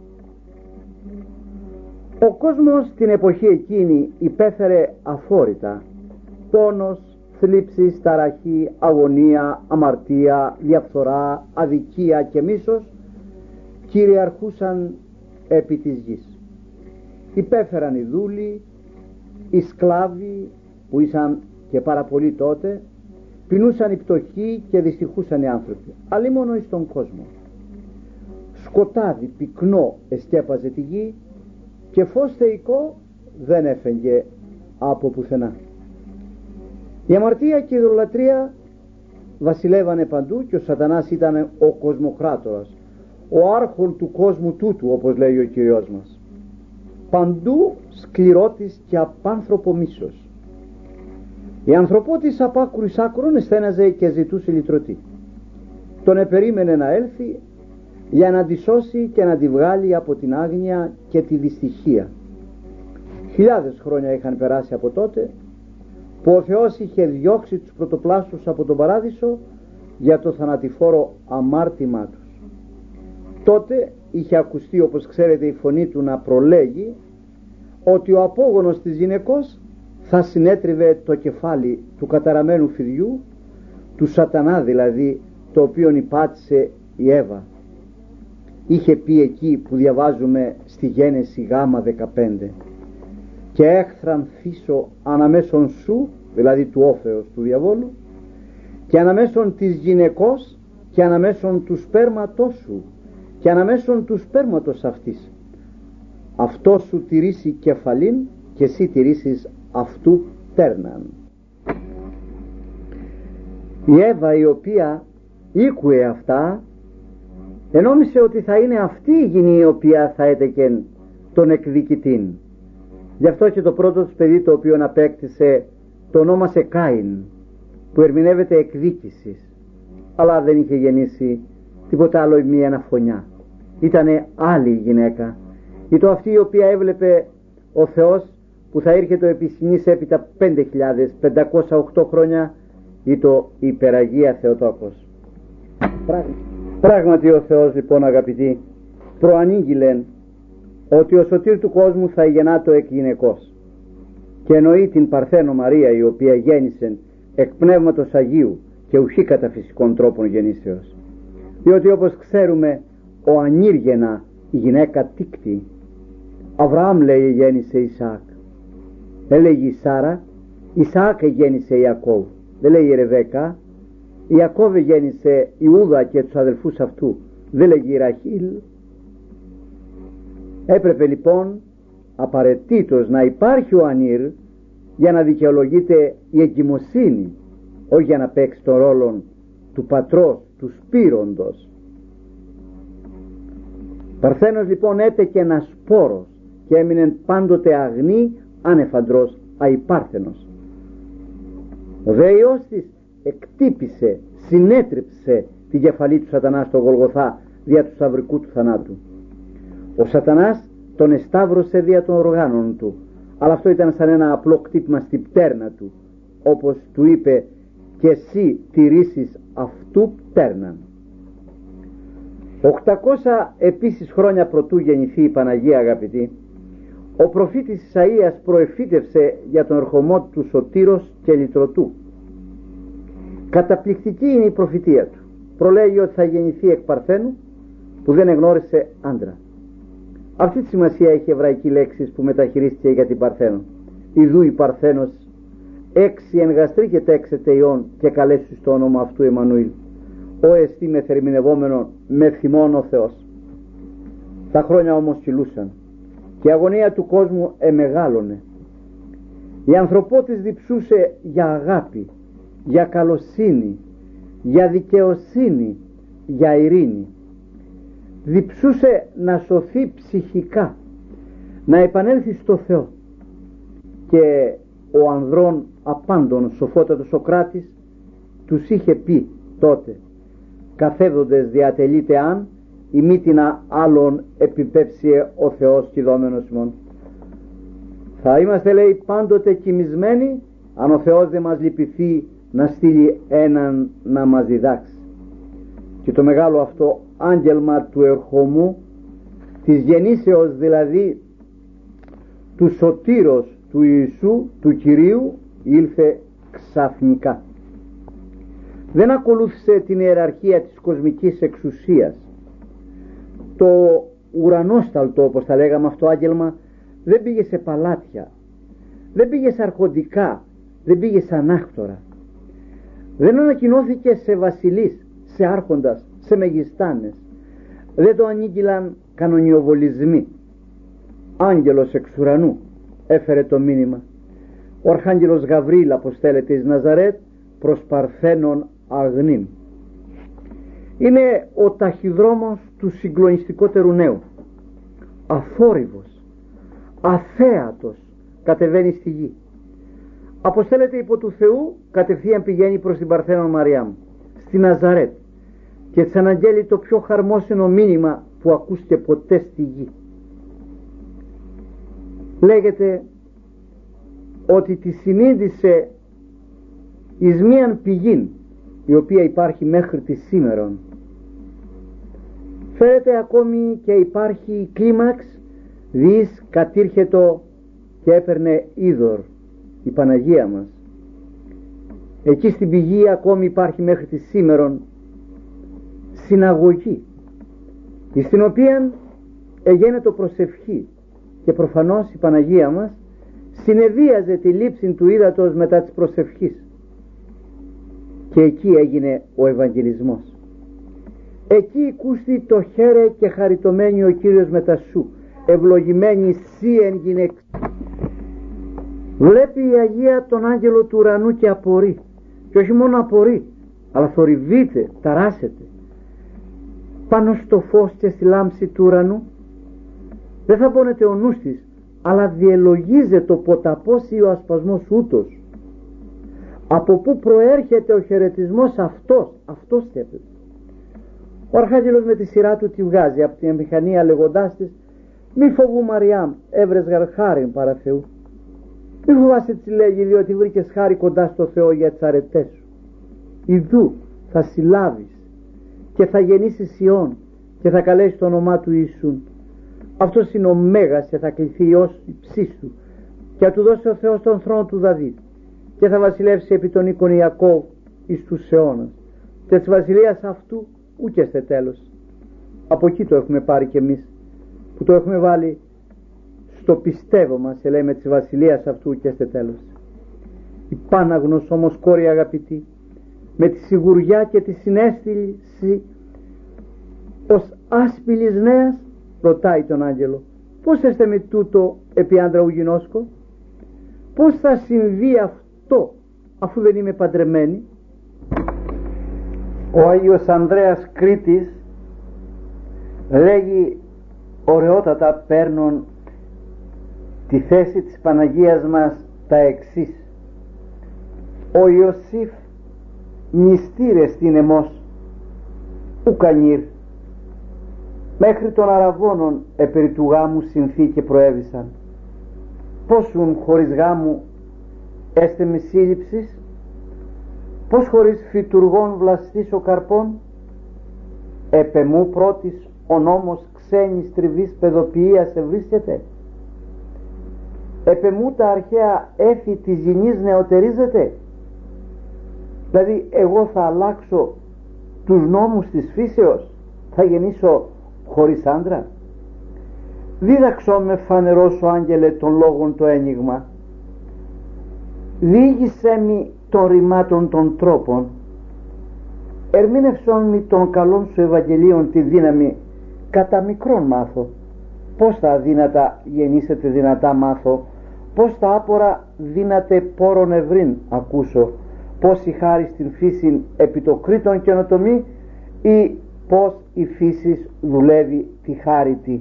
Ο κόσμος την εποχή εκείνη υπέφερε αφόρητα. Πόνος, θλίψεις, ταραχή, αγωνία, αμαρτία, διαφθορά, αδικία και μίσος κυριαρχούσαν επί της γης. Υπέφεραν οι δούλοι, οι σκλάβοι που ήσαν και πάρα πολλοί τότε, πεινούσαν οι πτωχοί και δυστυχούσαν οι άνθρωποι. Αλλήμωνο εις τον κόσμο. Σκοτάδι πυκνό εσκέπαζε τη γη και φως θεϊκό δεν έφεγγε από πουθενά. Η αμαρτία και η ιδωλατρία βασιλεύανε παντού και ο Σατανάς ήταν ο κοσμοκράτορας, ο άρχον του κόσμου τούτου, όπως λέει ο Κυριός μας. Παντού σκληρότης και απάνθρωπο μίσος. Η ανθρωπότης απ' άκρου εις άκρον αισθέναζε και ζητούσε λυτρωτή. Τον επερίμενε να έλθει για να τη σώσει και να τη βγάλει από την άγνοια και τη δυστυχία. Χιλιάδες χρόνια είχαν περάσει από τότε που ο Θεός είχε διώξει τους πρωτοπλάστους από τον παράδεισο για το θανατηφόρο αμάρτημά τους. Τότε είχε ακουστεί, όπως ξέρετε, η φωνή του να προλέγει ότι ο απόγονος της γυναικός θα συνέτριβε το κεφάλι του καταραμένου φιδιού, του Σατανά δηλαδή, το οποίον υπάτησε η Εύα. Είχε πει εκεί που διαβάζουμε στη Γένεση γάμα δεκαπέντε: και έχθραν φύσω αναμέσων σου, δηλαδή του όφεως του διαβόλου, και αναμέσων της γυναικός και αναμέσων του σπέρματός σου και αναμέσων του σπέρματος αυτής. Αυτό σου τηρήσει κεφαλήν και εσύ τηρήσεις αυτού τέρναν. Η Εύα, η οποία ήκουε αυτά, ενόμισε ότι θα είναι αυτή η γυνή η οποία θα έτεκεν τον εκδικητήν. Γι' αυτό και το πρώτο του παιδί, το οποίο απέκτησε το ονόμασε Κάιν, που ερμηνεύεται εκδίκησης, αλλά δεν είχε γεννήσει τίποτα άλλο, μία αναφωνιά. Ήτανε άλλη η γυναίκα, ή το αυτή η οποία έβλεπε ο Θεός που θα έρχεται επί σκηνής έπειτα πέντε χιλιάδες πεντακόσια οκτώ χρόνια, ή το υπεραγία Θεοτόκος. Πράγματι ο Θεός, λοιπόν, αγαπητοί, προανήγγειλεν ότι ο σωτήρ του κόσμου θα γεννάτο εκ γυναικός, και εννοεί την Παρθένο Μαρία, η οποία γέννησε εκ πνεύματος Αγίου και ουχή κατά φυσικών τρόπων γεννήσεως, διότι όπως ξέρουμε ο ανήργενα η γυναίκα τίκτη. Αβραάμ, λέει, γέννησε Ισαάκ. Δεν λέγει η Σάρα, Ισαάκ γέννησε Ιακώβ. Δεν λέει η Ρεβέκα, Ιακώβ γέννησε Ιούδα και τους αδελφούς αυτού. Δεν λέγει η Ραχήλ. Έπρεπε λοιπόν απαραίτητος να υπάρχει ο ανήρ για να δικαιολογείται η εγκυμοσύνη, όχι για να παίξει τον ρόλο του πατρός, του σπείροντος. Παρθένος λοιπόν έτεκε ένας σπόρος και έμεινε πάντοτε αγνή, άνεφαντρος, αϊπάρθενος. Ο δε Υιός της εκτύπησε, συνέτριψε τη κεφαλή του Σατανά στο Γολγοθά δια του σταυρικού του θανάτου. Ο Σατανάς τον εσταύρωσε δια των οργάνων του, αλλά αυτό ήταν σαν ένα απλό κτύπημα στη πτέρνα του, όπως του είπε, και εσύ τηρήσεις αυτού πτέρναν. οκτακόσια επίσης χρόνια προτού γεννηθεί η Παναγία, αγαπητοί, ο προφήτης Ισαΐας προεφήτευσε για τον ερχομό του σωτήρος και λυτρωτού. Καταπληκτική είναι η προφητεία του. Προλέγει ότι θα γεννηθεί εκ Παρθένου που δεν εγνώρισε άντρα. Αυτή τη σημασία έχει η εβραϊκή λέξη που μεταχειρίστηκε για την Παρθένο. Ιδού η Παρθένος έξι εν γαστρή και τέξετε ιών και καλέσου στο όνομα αυτού Εμμανουήλ. Ο εστί με θερμινευόμενο με θυμών ο Θεός. Τα χρόνια όμως κυλούσαν και η αγωνία του κόσμου εμεγάλωνε. Η ανθρωπότης διψούσε για αγάπη, για καλοσύνη, για δικαιοσύνη, για ειρήνη. Διψούσε να σωθεί ψυχικά, να επανέλθει στο Θεό. Και ο ανδρών απάντων σοφότατος Σωκράτης τους είχε πει τότε, καθεύδοντες διατελείται αν η μήτινα άλλων επιπέψιε ο Θεός κηδόμενος ημών. Θα είμαστε, λέει, πάντοτε κοιμισμένοι αν ο Θεός δεν μας λυπηθεί να στείλει έναν να μας διδάξει. Και το μεγάλο αυτό άγγελμα του ερχομού, της γεννήσεως δηλαδή του σωτήρος του Ιησού, του Κυρίου, ήλθε ξαφνικά. Δεν ακολούθησε την ιεραρχία της κοσμικής εξουσίας. Το ουρανόσταλτο, όπως τα λέγαμε, αυτό άγγελμα δεν πήγε σε παλάτια, δεν πήγε σε αρχοντικά, δεν πήγε σε ανάκτορα, δεν ανακοινώθηκε σε βασιλείς, σε άρχοντας, σε μεγιστάνες, δεν το ανήγγυλαν κανονιοβολισμοί. Άγγελος εξ ουρανού έφερε το μήνυμα. Ο Αρχάγγελος Γαβρίλ αποστέλλεται εις Ναζαρέτ προς Παρθένον αγνήν. Είναι ο ταχυδρόμος του συγκλονιστικότερου νέου. Αθόρυβος, αθέατος κατεβαίνει στη γη. Αποστέλλεται υπό του Θεού, κατευθείαν πηγαίνει προς την Παρθένον Μαριάμ, στη Ναζαρέτ, και της αναγγέλει το πιο χαρμόσυνο μήνυμα που ακούστηκε ποτέ στη γη. Λέγεται ότι τη συνείδησε εις μίαν πηγήν, η οποία υπάρχει μέχρι τη σήμερον. Φέρεται ακόμη και υπάρχει κλίμαξ, διείς κατήρχετο και έπαιρνε είδωρ, η Παναγία μας. Εκεί στην πηγή ακόμη υπάρχει μέχρι τη σήμερον συναγωγή, στην οποία εγένετο προσευχή, και προφανώς η Παναγία μας συνεδίαζε τη λήψη του ύδατος μετά της προσευχής, και εκεί έγινε ο Ευαγγελισμός. Εκεί οικούστη το χαίρε και χαριτωμένη ο Κύριος μετά σου, ευλογημένη σύ εν γυναίκα. Βλέπει η Αγία τον άγγελο του ουρανού και απορεί, και όχι μόνο απορεί, αλλά θορυβείται, ταράσσεται πάνω στο φως και στη λάμψη του ουρανού. Δεν θα πόνεται ο νους της, αλλά διελογίζεται ο ποταπός ή ο ασπασμός ούτως. Από πού προέρχεται ο χαιρετισμός αυτός, αυτός θέτει. Ο Αρχάγγελος με τη σειρά του τη βγάζει από την αμηχανία λέγοντάς της: «Μη φοβού Μαριάμ, έβρες χάριν παρά Θεού». Μη φοβάσαι, της λέγει, διότι βρήκες χάρη κοντά στο Θεό για τις αρετές σου. Ιδού θα συλλάβεις και θα γεννήσεις Ιών και θα καλέσεις το όνομά του Ιησούν. Αυτός είναι ο Μέγας και θα κληθεί Υιός υψίστου και θα του δώσει ο Θεός τον θρόνο του Δαβίδ και θα βασιλεύσει επί των οίκων Ιακώβ εις τους αιώνας και της βασιλείας αυτού ούκεστε τέλος. Από εκεί το έχουμε πάρει κι εμείς, που το έχουμε βάλει στο πιστεύω μας και λέμε της βασιλείας αυτού ούκεστε τέλος. Η Πάναγνος όμως κόρη αγαπητή, με τη σιγουριά και τη συναίσθηση ως άσπηλης νέας, ρωτάει τον άγγελο: «Πώς έστε με τούτο επί άντρα ουγινόσκο? Πώς θα συμβεί αυτό αφού δεν είμαι παντρεμένη?» Ο Άγιος Ανδρέας Κρήτης λέγει ωραιότατα, παίρνουν τη θέση της Παναγίας μας τα εξής: «Ο Ιωσήφ μυστήρες την εμός ουκανήρ, μέχρι των Αραβώνων επερί του γάμου συνθήκε προέβησαν. Πόσουν χωρίς γάμου έστε με σύλληψης, πως χωρίς φυτουργών βλαστής ο καρπών, επεμού πρώτης ο νόμος ξένης τριβής παιδοποιίας ευρίσκεται, επεμού τα αρχαία έφη της γηνής νεωτερίζεται». Δηλαδή εγώ θα αλλάξω τους νόμους της φύσεως, θα γεννήσω χωρίς άντρα? Δίδαξό με φανερός ο άγγελε των λόγων το ένιγμα, διήγησέ μη των ρημάτων των τρόπων, ερμήνευσόν μη των καλών σου Ευαγγελίων τη δύναμη, κατά μικρόν μάθω. Πώς τα αδύνατα γεννήσετε δυνατά μάθω, πώς τα άπορα δύναται πόρων ευρύν ακούσω, πώς η χάρη στην φύση επί το κρήτον καινοτομή, ή πώς η φύση δουλεύει τη χάρη τη.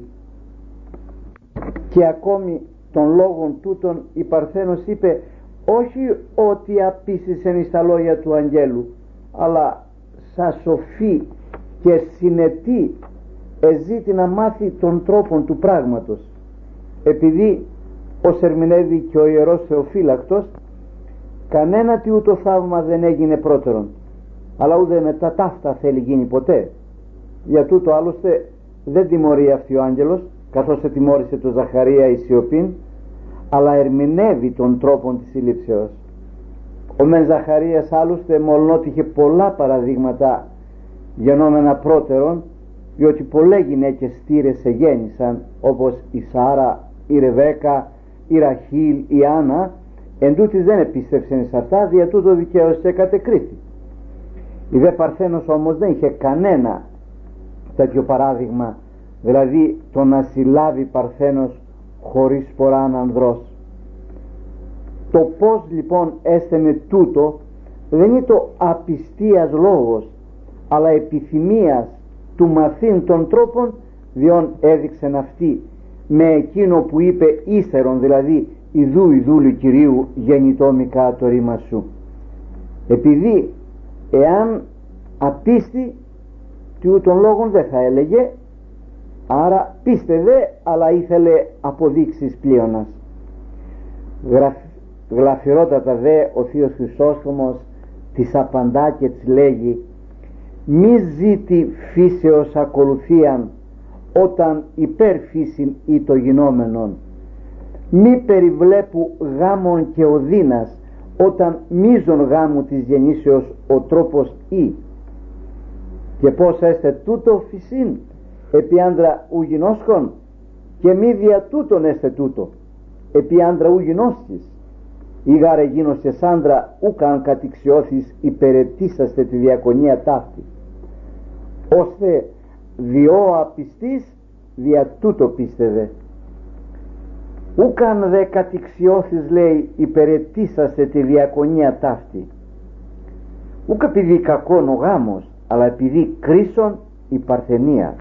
Και ακόμη των λόγων τούτων η Παρθένος είπε όχι ότι απίστησεν εις τα λόγια του αγγέλου, αλλά σα σοφή και συνετή εζήτη να μάθει των τρόπων του πράγματος, επειδή ως ερμηνεύει και ο Ιερός Θεοφύλακτος, κανένα τι ούτω θαύμα δεν έγινε πρώτερον, αλλά ούτε μετά ταύτα θέλει γίνει ποτέ. Για τούτο άλλωστε δεν τιμωρεί αυτή ο άγγελος, καθώς ετιμώρησε το Ζαχαρία η σιωπήν, αλλά ερμηνεύει τον τρόπον της σύλληψεως. Ο μεν Ζαχαρίας άλλωστε, μολονότι είχε πολλά παραδείγματα γενόμενα πρώτερον, διότι πολλές γυναίκες στήρες εγέννησαν, όπως η Σάρα, η Ρεβέκα, η Ραχήλ, η Άννα, εν τούτης δεν επίστευσαν σε αυτά, δια τούτο δικαίωσε κατεκρίθη. Η δε Παρθένος όμως δεν είχε κανένα τέτοιο παράδειγμα, δηλαδή το να συλλάβει Παρθένος χωρίς φοράν ανδρός. Το πως λοιπόν έστε με τούτο δεν είναι το απιστίας λόγος, αλλά επιθυμίας του μαθήν των τρόπων, διόν έδειξεν αυτή με εκείνο που είπε ύστερον, δηλαδή ιδού ιδούλου Κυρίου γεννητό μικά το ρήμα σου. Επειδή εάν απίστη του των λόγων δεν θα έλεγε, άρα πίστευε αλλά ήθελε αποδείξεις πλείονας. Γραφ, γλαφυρότατα δε ο Θείος Χρυσόστομος της απαντά και της λέγει: μη ζήτη φύσεως ακολουθίαν όταν υπέρ φύσιν ή το γινόμενον, μη περιβλέπου γάμων και οδύνας όταν μίζων γάμου της γεννήσεως ο τρόπος ή. Και πώς έστε τούτο φυσίν επί άντρα ου γινώσκον, και μη δια τούτον έστε τούτο επί άντρα ου γινώσκης, ή γάρε γίνωσες άντρα ούκαν κατηξιώθης υπερετήσαστε τη διακονία ταύτη, ώστε διό απιστής δια τούτο πίστευε. Ούκαν δε κατηξιώθης, λέει, υπερετήσαστε τη διακονία ταύτη, ούκα επειδή κακόν ο γάμος, αλλά επειδή κρίσον η παρθενία.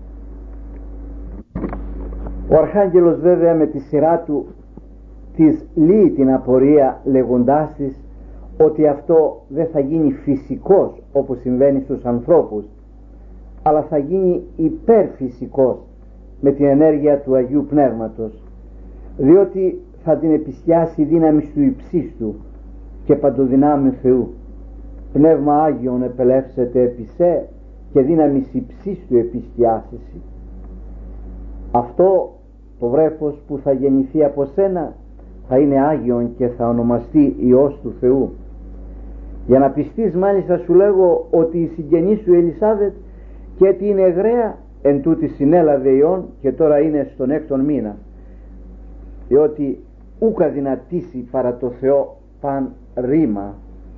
Ο Αρχάγγελος βέβαια με τη σειρά του της λύει την απορία λέγοντάς της ότι αυτό δεν θα γίνει φυσικός όπως συμβαίνει στους ανθρώπους, αλλά θα γίνει υπερφυσικός με την ενέργεια του Αγίου Πνεύματος, διότι θα την επισκιάσει η δύναμη του υψίστου και παντοδυνάμει Θεού. Πνεύμα Άγιον επελεύσεται επί σε και δύναμη υψίστου επισκιάσεσαι. Αυτό το βρέφος που θα γεννηθεί από σένα θα είναι Άγιον και θα ονομαστεί Υιός του Θεού. Για να πιστείς μάλιστα σου λέγω ότι η συγγενή σου Ελισάβετ και ότι είναι γραία εν τούτη συνέλαβε Υιόν και τώρα είναι στον έκτον μήνα, διότι ούκα δυνατήσει παρά το Θεό παν ρήμα.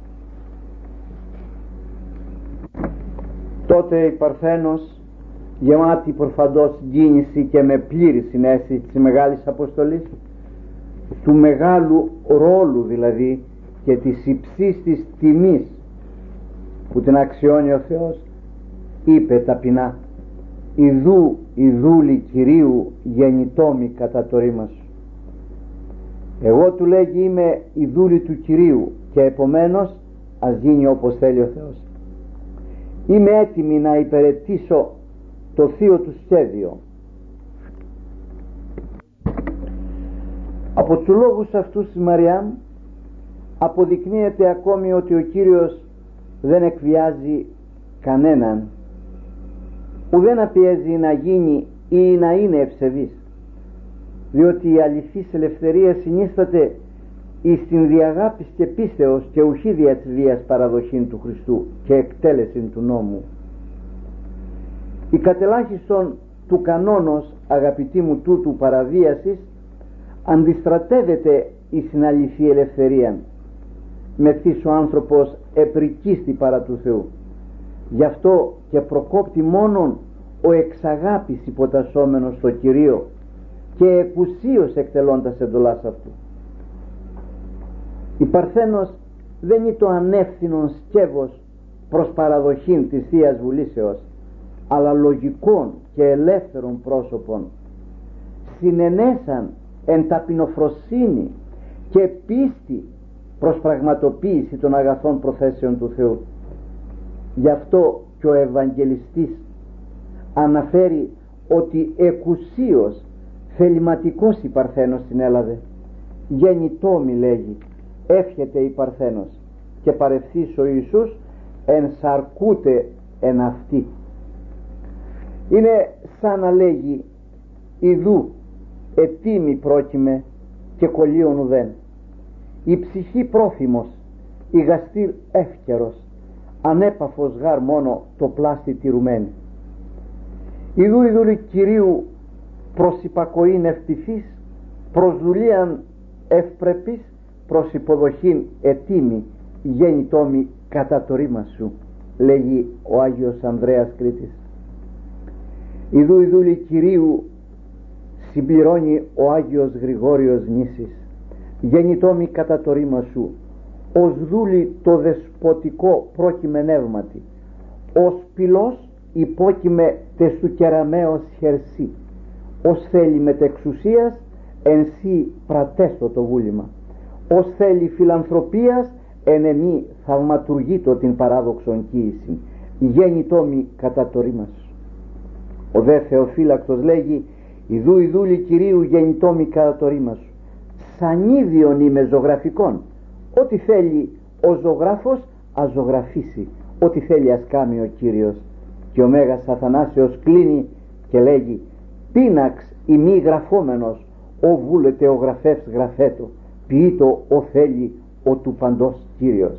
Τότε η Παρθένος, γεμάτη προφαντώς συγκίνηση και με πλήρη συναίσθηση της Μεγάλης Αποστολής, του μεγάλου ρόλου δηλαδή και της υψής της τιμής που την αξιώνει ο Θεός, είπε ταπεινά: «Ιδού η δούλη Κυρίου γεννητόμη κατά το ρήμα σου». Εγώ, του λέγει, είμαι η δούλη του Κυρίου και επομένως ας γίνει όπως θέλει ο Θεός. Είμαι έτοιμη να υπηρετήσω το θείο του σχέδιο. Από τους λόγους αυτούς της Μαριάμ αποδεικνύεται ακόμη ότι ο Κύριος δεν εκβιάζει κανέναν, ουδέν απιέζει να γίνει ή να είναι ευσεβής, διότι η αληθής ελευθερία συνίσταται εις την διαγάπης και πίστεως και ουχή δια της βίας παραδοχήν του Χριστού και εκτέλεσιν του νόμου. Η κατελάχιστον του κανόνος, αγαπητοί μου, τούτου παραβίασης αντιστρατεύεται εις την αληθή ελευθερία, μεθύς ο άνθρωπος επρικίστη παρά του Θεού. Γι' αυτό και προκόπτει μόνον ο εξαγάπης υποτασσόμενος στο Κυρίο και εκουσίως εκτελώντας εντολάς αυτού. Η Παρθένος δεν είναι το ανεύθυνον σκεύος προς παραδοχήν της Θείας Βουλήσεως, αλλά λογικών και ελεύθερων πρόσωπων συνενέσαν εν ταπεινοφροσύνη και πίστη προς πραγματοποίηση των αγαθών προθέσεων του Θεού. Γι' αυτό και ο Ευαγγελιστής αναφέρει ότι εκουσίως θεληματικός η Παρθένος συνέλαβε. Γεννητόμη, λέγει, εύχεται η Παρθένος, και παρευθύς ο Ιησούς ενσαρκούται εν αυτή. Είναι σαν να λέγει: «Ιδού ετήμη πρόκειμε και κολλίον ουδέν, η ψυχή πρόθυμος, η γαστήρ εύκαιρος, ανέπαφος γάρ μόνο το πλάστη τηρουμένη. Ιδού η δούλη Κυρίου προς υπακοήν ευτυχής, προς δουλείαν ευπρεπής, προς υποδοχήν ετήμη γέννητόμη κατά το ρήμα σου», λέγει ο Άγιος Ανδρέας Κρήτης. Ιδού η δούλη Κυρίου, συμπληρώνει ο Άγιος Γρηγόριος Νήσης, γεννητόμη κατά το ρήμα σου, ως δούλη το δεσποτικό πρόκειμενεύματι, ως πυλός υπόκειμε τες του κεραμέως χερσί, ως θέλει μετεξουσίας εν σύ πρατέστο το βούλημα, ως θέλει φιλανθρωπίας εν εμή θαυματουργήτω την παράδοξον κοίηση, γέννητόμη κατά το ρήμα σου. Ο δε Θεοφύλακτος λέγει: «Ιδού η δούλη Κυρίου γεννητόμη κατά το ρήμα σου». Σαν ίδιον είμαι ζωγραφικών. Ό,τι θέλει ο ζωγράφος ας ζωγραφίσει, ό,τι θέλει ας κάνει ο Κύριος. Και ο Μέγας Αθανάσιος κλείνει και λέγει: «Πίναξ η μη γραφόμενος, ο βούλετε ο γραφεύς γραφέτο, ποιήτο ο θέλει ο του παντός Κύριος».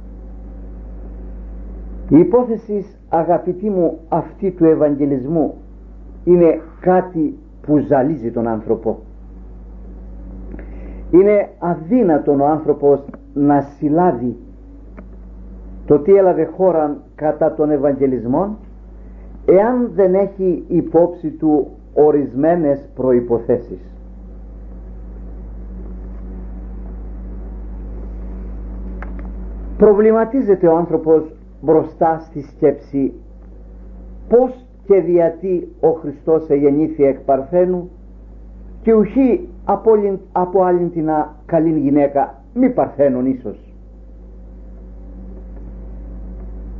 Η υπόθεση, αγαπητοί μου, αυτή του Ευαγγελισμού είναι κάτι που ζαλίζει τον άνθρωπο. Είναι αδύνατον ο άνθρωπος να συλλάβει το τι έλαβε χώρα κατά των Ευαγγελισμών εάν δεν έχει υπόψη του ορισμένες προϋποθέσεις. Προβληματίζεται ο άνθρωπος μπροστά στη σκέψη πώς και γιατί ο Χριστός εγεννήθη εκ Παρθένου και ουχή από, από άλλην την καλήν γυναίκα μη Παρθένων ίσως.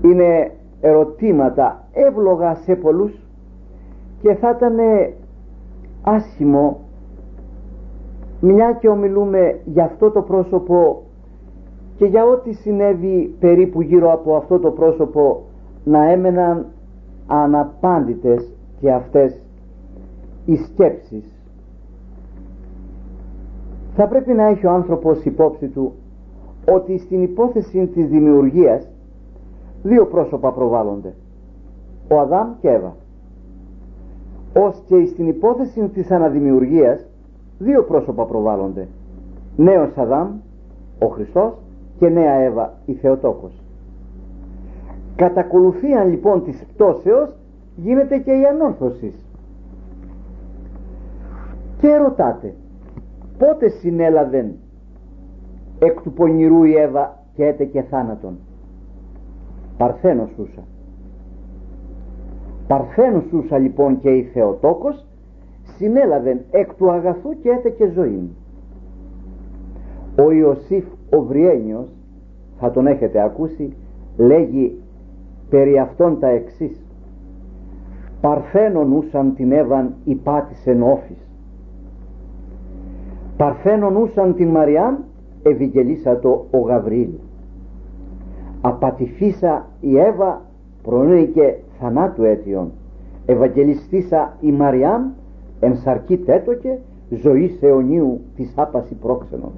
Είναι ερωτήματα εύλογα σε πολλούς και θα ήταν άσχημο, μια και ομιλούμε για αυτό το πρόσωπο και για ό,τι συνέβη περίπου γύρω από αυτό το πρόσωπο, να έμεναν αναπάντητες και αυτές οι σκέψεις. Θα πρέπει να έχει ο άνθρωπος υπόψη του ότι στην υπόθεση της δημιουργίας δύο πρόσωπα προβάλλονται, ο Αδάμ και Εύα, ως και στην υπόθεση της αναδημιουργίας δύο πρόσωπα προβάλλονται, νέος Αδάμ ο Χριστός και νέα Εύα η Θεοτόκος. Κατά ακολουθίαν λοιπόν της πτώσεως γίνεται και η ανόρθωση. Και ρωτάτε, πότε συνέλαβεν εκ του πονηρού η Εύα και έτε και θάνατον? Παρθένος ούσα. Παρθένος ούσα λοιπόν και η Θεοτόκος συνέλαβεν εκ του αγαθού και έτε και ζωήν. Ο Ιωσήφ ο Βριένιος, θα τον έχετε ακούσει, λέγει περί αυτών τα εξής: Παρθένον ούσαν την Εύαν υπάτησεν όφης, Παρθένον ούσαν την Μαριάμ ευηγγελίσατο ο Γαβριήλ. Απατηφίσα η Εύα προνοήκε θανάτου αίτιον, ευαγγελιστήσα η Μαριάμ εν σαρκή τέτοκε ζωής αιωνίου της άπαση πρόξενον.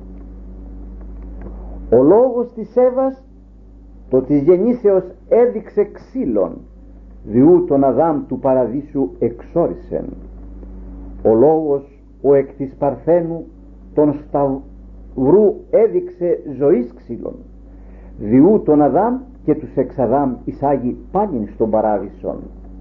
Ο λόγος της Εύας το της γεννήσεως έδειξε ξύλων, διού τον Αδάμ του παραδείσου εξόρισεν. Ο λόγος ο εκ της Παρθένου τον σταυρού έδειξε ζωής ξύλων, διού τον Αδάμ και τους εξ Αδάμ εισάγει πάλιν στον παράδεισον.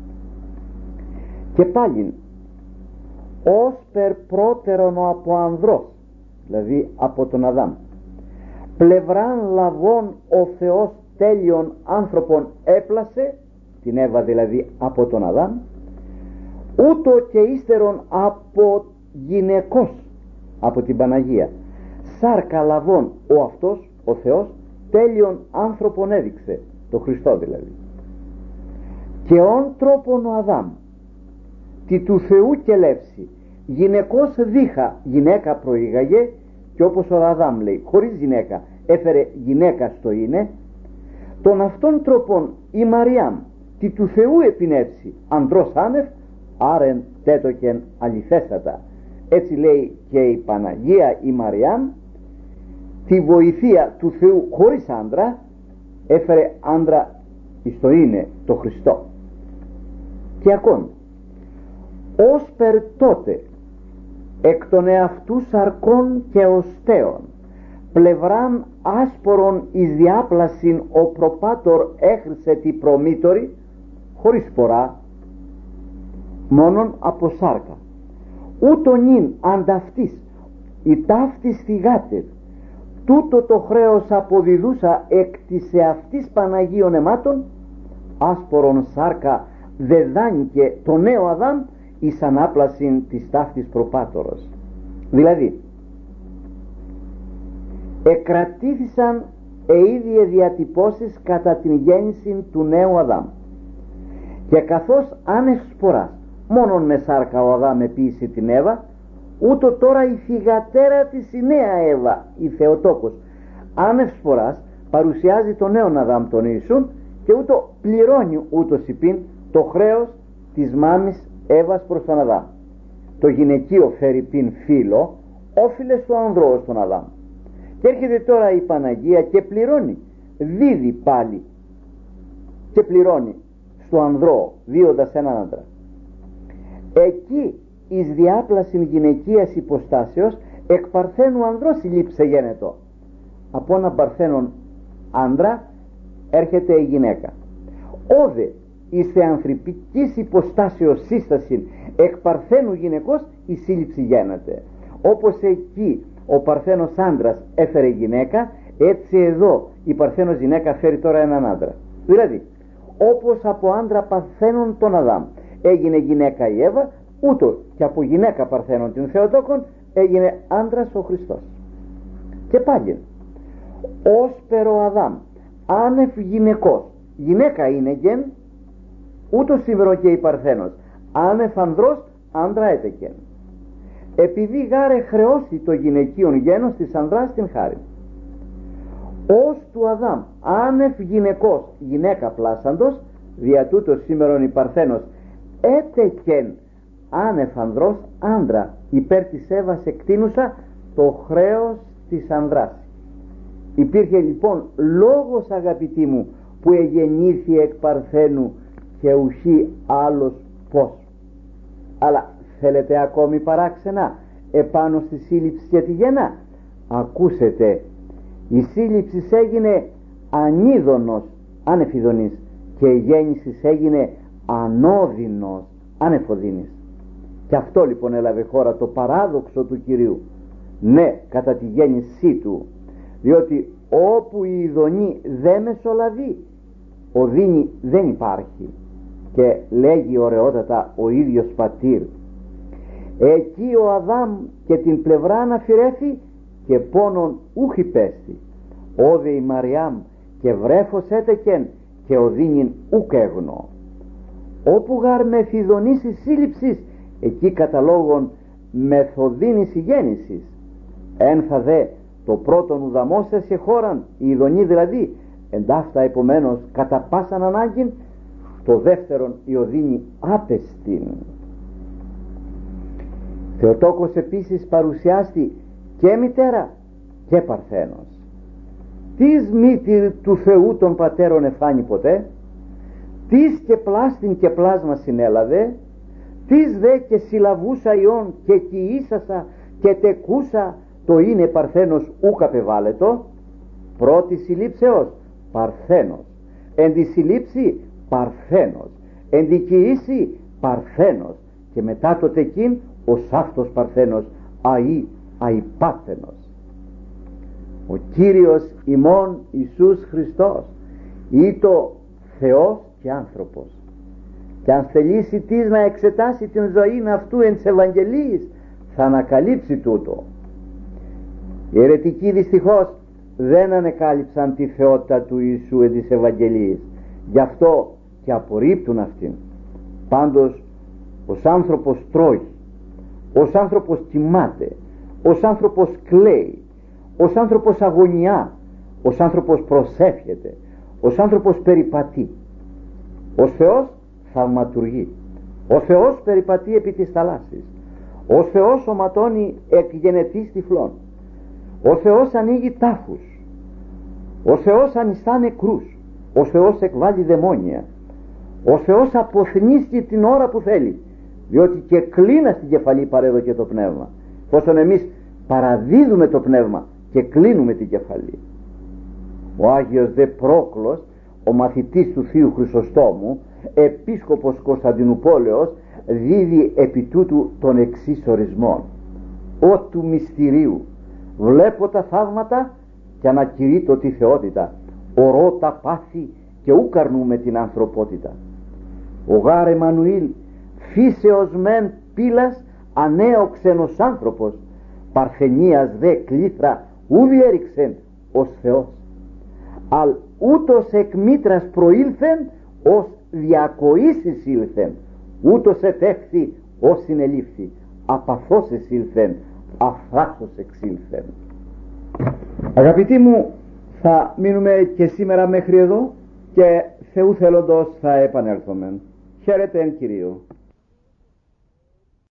Και πάλιν ως περ πρώτερον ο από ανδρός, δηλαδή από τον Αδάμ, πλευράν λαβών ο Θεός τέλειων άνθρωπον έπλασε, την Εύα δηλαδή από τον Αδάμ, ούτω και ύστερον από γυναικός, από την Παναγία, σάρκα λαβών ο αυτός ο Θεός τέλειων άνθρωπον έδειξε, το Χριστό δηλαδή. Και όν τρόπον ο Αδάμ τι του Θεού κελεύσει, γυναικός δίχα γυναίκα προήγαγε, και όπως ο Αδάμ λέει χωρίς γυναίκα έφερε γυναίκα στο είναι, τον αυτόν τρόπον η Μαριάμ τι του Θεού επινεύσει ανδρός άνευ, άρεν τέτοκεν αληθέστατα. Έτσι λέει και η Παναγία η Μαριάμ, τη βοηθεία του Θεού χωρίς άντρα έφερε άντρα εις το είναι το Χριστό. Και ακόμη ως περ τότε εκ των εαυτού σαρκών και οστέων πλευράν άσπορον εις διάπλασιν ο προπάτορ έχρισε τη προμήτωρη χωρίς φορά, μόνον από σάρκα, ούτω νυν ανταυτής η ταύτης θυγάτερ, τούτο το χρέος αποδιδούσα εκ της εαυτής Παναγίων αιμάτων, άσπορον σάρκα δεδάνηκε το νέο Αδάμ εις ανάπλασιν της ταύτης προπάτορος. Δηλαδή εκρατήθησαν είδιε διατυπώσεις κατά την γέννηση του νέου Αδάμ, και καθώς άνευ σποράς μόνον με σάρκα ο Αδάμ επίησε την Εύα, ούτω τώρα η θυγατέρα της η νέα Εύα η Θεοτόκος άνευ σποράς παρουσιάζει τον νέον Αδάμ τον Ιησούν, και ούτω πληρώνει ούτως υπήν το χρέος της μάμης Εύας προς τον Αδάμ. Το γυναικείο φερειπίν φύλο όφιλε στο ανδρό στον Αδάμ, και έρχεται τώρα η Παναγία και πληρώνει, δίδει πάλι και πληρώνει στο ανδρό δίοντας έναν άντρα. Εκεί εις διάπλασιν γυναικείας υποστάσεως εκ παρθένου ανδρός η λήψε γένετο. Από έναν παρθένον άντρα έρχεται η γυναίκα. Όδε εις θεανθρυπικής υποστάσεως σύστασιν εκ παρθένου γυναικός η σύλληψη γένεται. Όπως εκεί ο παρθένος άντρας έφερε γυναίκα, έτσι εδώ η παρθένος γυναίκα φέρει τώρα έναν άντρα. Δηλαδή όπως από άντρα παρθένον τον Αδάμ έγινε γυναίκα η Εύα, ούτω και από γυναίκα παρθένον την Θεοτόκον έγινε άντρας ο Χριστός. Και πάλι ως περ ο Αδάμ άνευ γυναικός γυναίκα είναι γεν, ούτως σήμερα και η Παρθένος, άνευ ανδρός άντρα έτεκεν. Επειδή γάρε χρεώσει το γυναικείον γένος της ανδράς την χάρη, ως του Αδάμ άνευ γυναικός γυναίκα πλάσαντος, δια τούτος σήμερον η Παρθένος έτεκεν άνευ ανδρός άντρα, υπέρ της Εύας εκτείνουσα το χρέος της ανδράς. Υπήρχε λοιπόν λόγος, αγαπητοί μου, που εγεννήθη εκ Παρθένου και ουχή άλλος πώς. Αλλά θέλετε ακόμη παράξενα επάνω στη σύλληψη και τη γεννά? Ακούσετε, η σύλληψη έγινε ανίδωνος ανεφιδονής και η γέννηση έγινε ανώδυνος ανεφοδύνης. Και αυτό λοιπόν έλαβε χώρα το παράδοξο του Κυρίου, ναι, κατά τη γέννησή του, διότι όπου η ειδονή δεν μεσολαβεί, οδύνη δεν υπάρχει. Και λέγει ωραιότατα ο ίδιος πατήρ, εκεί ο Αδάμ και την πλευρά αναφηρέθη και πόνον ούχ υπέστη, όδε η Μαριάμ και βρέφος έτεκεν και οδύνην ούκ έγνω. Όπου γάρ μεθυδονής η σύλληψης, εκεί καταλόγων μεθοδίνης η γέννησης. Ένθα δε το πρώτον ουδαμός σε χώραν, η ειδονή δηλαδή, εντάφτα επομένως κατά πάσαν ανάγκην, το δεύτερον η οδύνη άπεστην. Θεοτόκος επίσης παρουσιάστη και μητέρα και Παρθένος. Τις μήτηρ του Θεού των πατέρων εφάνει ποτέ, τις και πλάστην και πλάσμα συνέλαβε, τις δε και συλλαβούσα ιών και κοιήσασα και τεκούσα το είναι Παρθένος ούκ απεβάλλετο. Πρώτη συλλήψεως Παρθένος, εν τη συλλήψη Παρθένος, εν τη κοιήση Παρθένος, και μετά το τεκίν ως αυτός Παρθένος αΐ αϊπάθενος. Ο Κύριος ημών Ιησούς Χριστός ήτο Θεός και άνθρωπος, και αν θελήσει τις να εξετάσει την ζωή αυτού εν της Ευαγγελίας, θα ανακαλύψει τούτο. Οι αιρετικοί δυστυχώς δεν ανεκάλυψαν τη θεότητα του Ιησού εν της Ευαγγελίας, γι' αυτό και απορρίπτουν αυτήν. Πάντως ως άνθρωπος τρώει, ως άνθρωπος κοιμάται, ως άνθρωπος κλαίει, ως άνθρωπος αγωνιά, ως άνθρωπος προσεύχεται, ως άνθρωπος περιπατεί. Ο Θεός θαυματουργεί, ο Θεός περιπατεί επί της θαλάσσης, ο Θεός οματώνει εκ γενετής τυφλών, ο Θεός ανοίγει τάφους, ο Θεός ανιστά νεκρούς, ο Θεός εκβάλλει δαιμόνια, ο Θεός αποθνίσκει την ώρα που θέλει, διότι και κλίνα στην κεφαλή παρέδωκε το πνεύμα, πόσον εμείς παραδίδουμε το πνεύμα και κλείνουμε την κεφαλή. Ο Άγιος δε Πρόκλος, ο μαθητής του Θείου Χρυσοστόμου, επίσκοπος Κωνσταντινουπόλεως, δίδει επί τούτου των εξής ορισμών: «Ω του μυστηρίου βλέπω τα θαύματα και ανακηρύττω τη θεότητα, ορώ τα πάθη και ου καρνούμε την ανθρωπότητα. Ο γάρ Εμμανουήλ φύσεως μεν πύλας ανέοξεν ως άνθρωπος, παρθενίας δε κλήθρα ου διέριξεν ως Θεός, αλ ούτως εκ μήτρας προήλθεν ως διακοήσεις ήλθεν, ούτως ετεύχθη ως συνελήφθη, απαθώς εσήλθεν, αφράσος εξήλθεν». Αγαπητοί μου, θα μείνουμε και σήμερα μέχρι εδώ και Θεού θέλοντος θα επανέλθουμε. Χαίρετε εν Κυρίω.